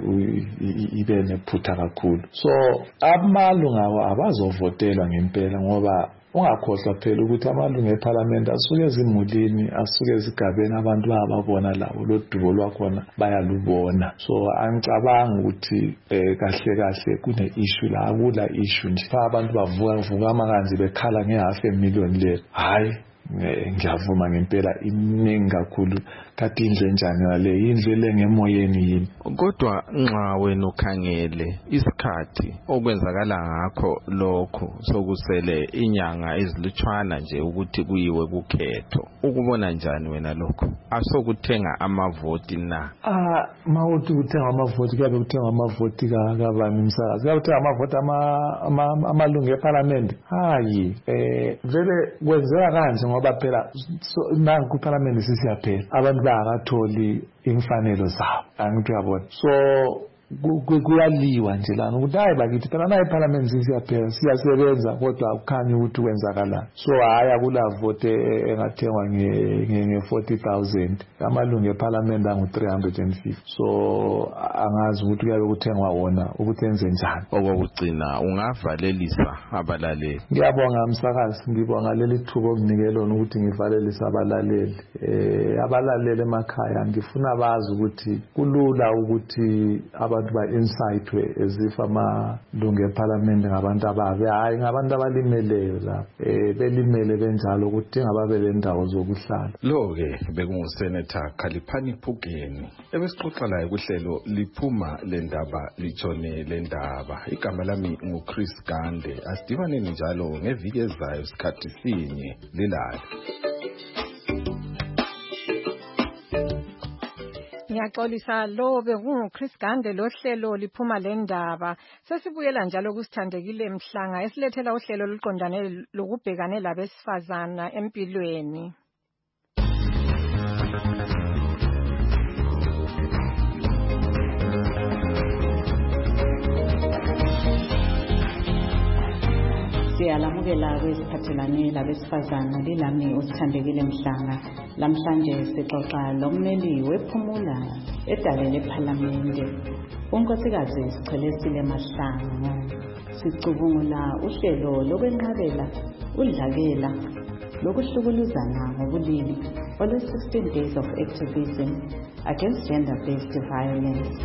ibe nephutha kakhulu. So amalunga abazovotelwa ngempela ngoba ungakhohlwa phela ukuthi amalunga eParliament asuke ezimulini asuke ezigabeni abantu bayababona labo lodubo lwakhona bayalubona. So angicabanga ukuthi eh, kahle kahle kune issue la akula issue nje abantu bavuka vuka amakanje bekhala nge-half a million le. Hayi ngiyavuma ngempela iningi kakhulu kati indle njani ngale indle ngemoyeni yini. Kodwa nxa wena ukhangele isikhathi okwenzakala ngakho lokho sokusele inyanga ezilutshwana nje ukuthi kuyiwe kukhetho, ukubona njani wena lokho? Asokuthenga amavoti na? Ah mawuthi uthenga amavoti kuyabe kuthenga amavoti kabani umsakazi? Kuyabe kuthenga amavoti ama amalungu eParliament? Hayi eh vele kwenzeka kanje ngoba ngoba phela nanku parliament sisiyaphela abantu bangakatholi imfanelo zabo angithi uyabona so kuyaliwa nje lana ukuthi hayi bakithi phela nayi parliament siyaphela siyasebenza kodwa akukhanyi ukuthi kwenzakala so haya kula vote engathengwa nge nge forty thousand amalungu eparliament angu three hundred fifty so angazi ukuthi kuyabe kuthengwa wona ukuthi enze njani okugcina ungavalelisa abalaleli. Ngiyabonga umsakazi ngibonga leli thuba okunikelona ukuthi ngivalelisa abalaleli eh abalaleli emakhaya ngifuna bazi ukuthi kulula ukuthi abantu ba insightwe as if amalungu eparliament ngabantu ababe hayi ngabantu abalimeleyo la eh belimele benjalo ukuthi ngababe lendawo zokuhlala. Lo ke bekungu Senator Khaliphani Phukeni ebesixoxa laye kuhlelo liphuma lendaba litshone lendaba. Igama lami ngu Chris Gande. Asidibaneni njalo ngeviki ezayo sikhathi sinye lilala. Ngiyaxolisa lo bekungu Chris Gande lo hlelo liphuma lendaba. Sesibuyela njalo kusithandekile Mhlanga esilethela uhlelo luqondane lokubhekane labesifazana empilweni. Siyalamukela kwesiphathelane labesifazana lilami usithandekile Mhlanga. Lamhlanje sixoxa lommeli wephumula edale lephalamende unkosikazi Sichelesile Mahlanga. Sicubungula uhlelo lokwenqabela udlakela lokuhlukuluzana ngobulili olu sixteen days of activism against gender-based violence.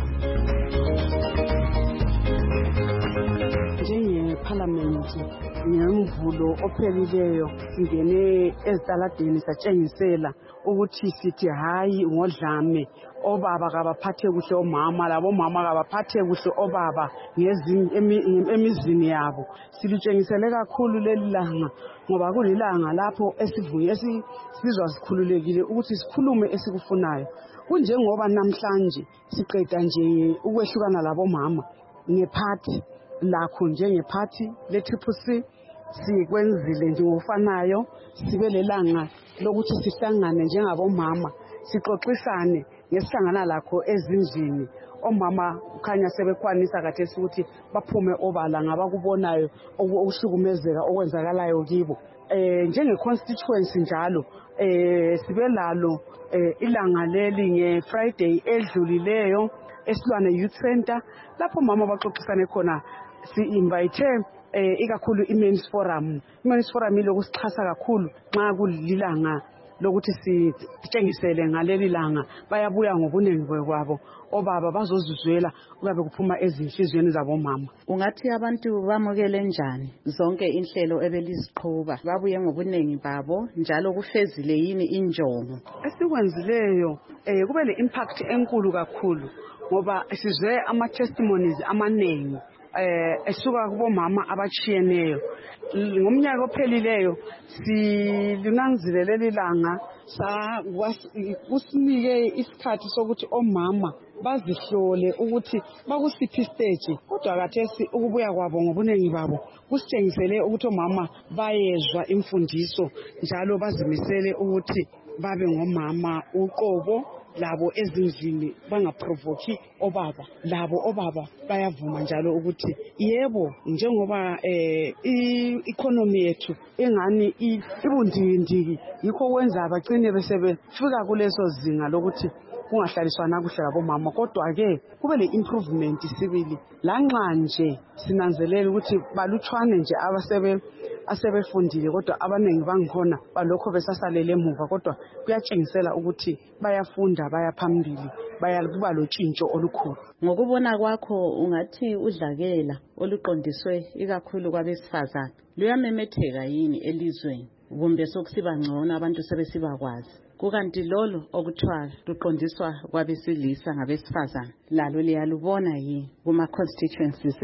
Njenge-Parliament ngemvulo ophelileyo singene ezitaladeni satshengisela ukuthi sithi hayi ngodlame obaba kabaphathe kuhle omama labo mama kabaphathe kuhle obaba emizini yabo. Silitshengisele kakhulu leli langa ngoba kulilanga lapho esivuye sizwa sikhululekile ukuthi sikhulume esikufunayo. Kunjengoba namhlanje siqeda nje ukwehlukana labo mama ngephathi lakho njengephathi le Triple C sikwenzile nje ngofanayo sibe lelanga lokuthi sihlangane njengabomama sixoxisane ngesihlangana lakho ezindlini. Omama ukhanya sebekwanisa kathesi ukuthi baphume obala ngabakubonayo okuhlukumezeka okwenzakalayo kibo. Eh njenge constituency njalo eh sibelalo ilanga leli nge Friday edlulileyo esilwane youth center lapho mama baxoxisane khona si invite eh ikakhulu imen's forum. Imen's forum ilokusixhasa kakhulu nxa kulilanga lokuthi sitshengisele ngaleli langa bayabuya ngobunengi kwabo obaba bazozuzwela ukabe kuphuma ezinhlizweni zabo mama. Ungathi abantu bamukele njani zonke inhlelo ebeliziqhubha babuye ngobunengi babo njalo kufezile yini injongo esikwenzileyo eh kube le impact enkulu kakhulu ngoba sizwe ama testimonies amanengi eh esuka kubo mama abachiyeneyo. Ngomnyaka ophelileyo silunanzile leli langa sa kusinike isikhathi sokuthi omama bazihlole ukuthi bakusiphi stage kodwa kathesi ukubuya kwabo ngobunengi babo kusitshengisele ukuthi omama bayezwa imfundiso njalo bazimisele ukuthi babe ngomama uqobo labo ezindlini bangaprovoke obaba labo obaba bayavuma njalo ukuthi yebo njengoba eh i-economy yethu engani ibundindiki yikho kwenza abagcine besebefika kuleso zinga lokuthi kungahlaliswana kuhle labomama kodwa ke kube le improvement sibili lanxa nje sinanzelela ukuthi balutshwane nje abasebe asebefundile kodwa abanengi bangikhona balokho besasalele emuva kodwa kuyatshengisela ukuthi bayafunda bayaphambili bayakuba lotshintsho olukhulu. Ngokubona kwakho ungathi udlakela oluqondiswe ikakhulu kwabesifazana luyamemetheka yini elizweni kumbe sokusiba ngcono abantu sebesibakwazi kukanti lolo okuthiwa luqondiswa kwabesilisa ngabesifazana lalo liyalubona yini kuma constituencies enu?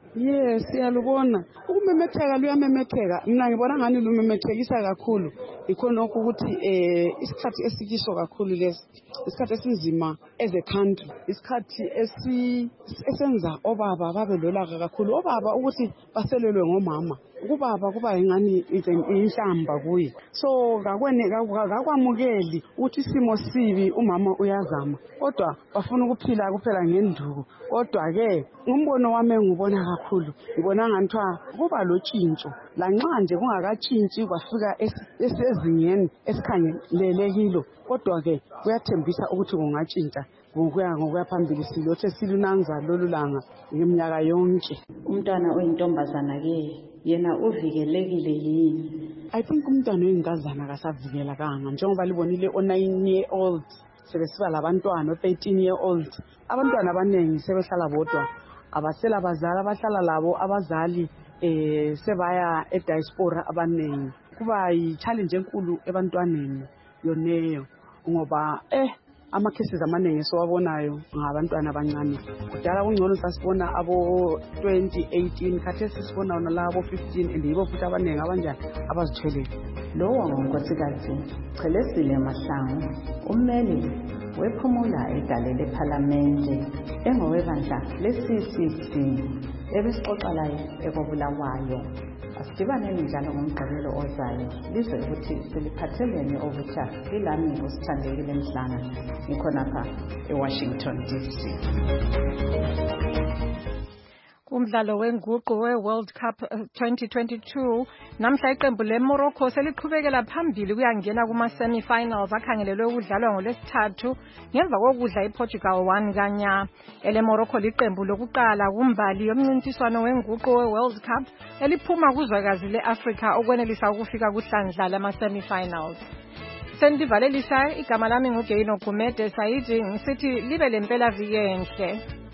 Yes, siyalubona. Ukumemetheka luyamemetheka. Mina ngibona ngani lumemethekisa kakhulu. Ikhona ukuthi eh isikhathi esikiso kakhulu lesi. Isikhathi esinzima as a country. Isikhathi esi esenza obaba babelolaka kakhulu. Obaba ukuthi baselelwe ngomama. Kubaba kuba ingani inhlamba kuye. So ngakwene akakwamukeli ukuthi isimo sibi umama uyazama. Kodwa bafuna ukuphila kuphela ngenduku. Kodwa ke umbono wami ngubona kakhulu. Ngibona ngantwa kuba lotshintsho. Lanxa nje kungakatshintshi kwafika esezingeni esikhangelelekilo. Kodwa ke kuyathembisa ukuthi kungatshintsha. Ngokuya ngokuya phambili silothe silunanza lolulanga ngeminyaka yonke. Umntwana oyintombazana ke yena uvikelekile yini? I think umntwana oyinkazana akasavikela kanga njengoba libonile o nine year old sebesiba labantwana o thirteen year old. Abantwana abanengi sebehlala bodwa. Abasela abazali abahlala labo abazali eh sebaya e diaspora abanengi. Kuba yi challenge enkulu ebantwaneni yoneyo ngoba eh ama cases amanengi sowabonayo ngabantwana abancane. Kudala kungcono sasibona abo twenty eighteen khathesi sibona nalabo fifteen and yibo futhi abanengi abanjani abazithwele. Lowo ngonkosikazi Celestile Mahlangu ummeli wephumula egale leParliament engowebandla le-C C C ebesixoxa laye ekobulawayo. Asidibaneni njalo ngomgqibelo ozayo lizwe ukuthi siliphathelene obutsha lilami usithandekile Mhlanga ngikhonapha eWashington D C. Kumdlalo wenguqu we-World Cup twenty twenty-two namhla iqembu leMorocco seliqhubekela phambili kuyangena kuma-semi-finals akhangelelwe ukudlalwa ngolwesithathu ngemva kokudla iPortugal one kanya. EleMorocco liqembu lokuqala kumbali yomncintiswano wenguqu we-World Cup eliphuma kuzwekazi le-Afrika okwenelisa ukufika kuhlandla lama-semi-finals. Sendivalelisa igama lami nguGeino Gumede Saidi ngisithi libe lempela viki enhle.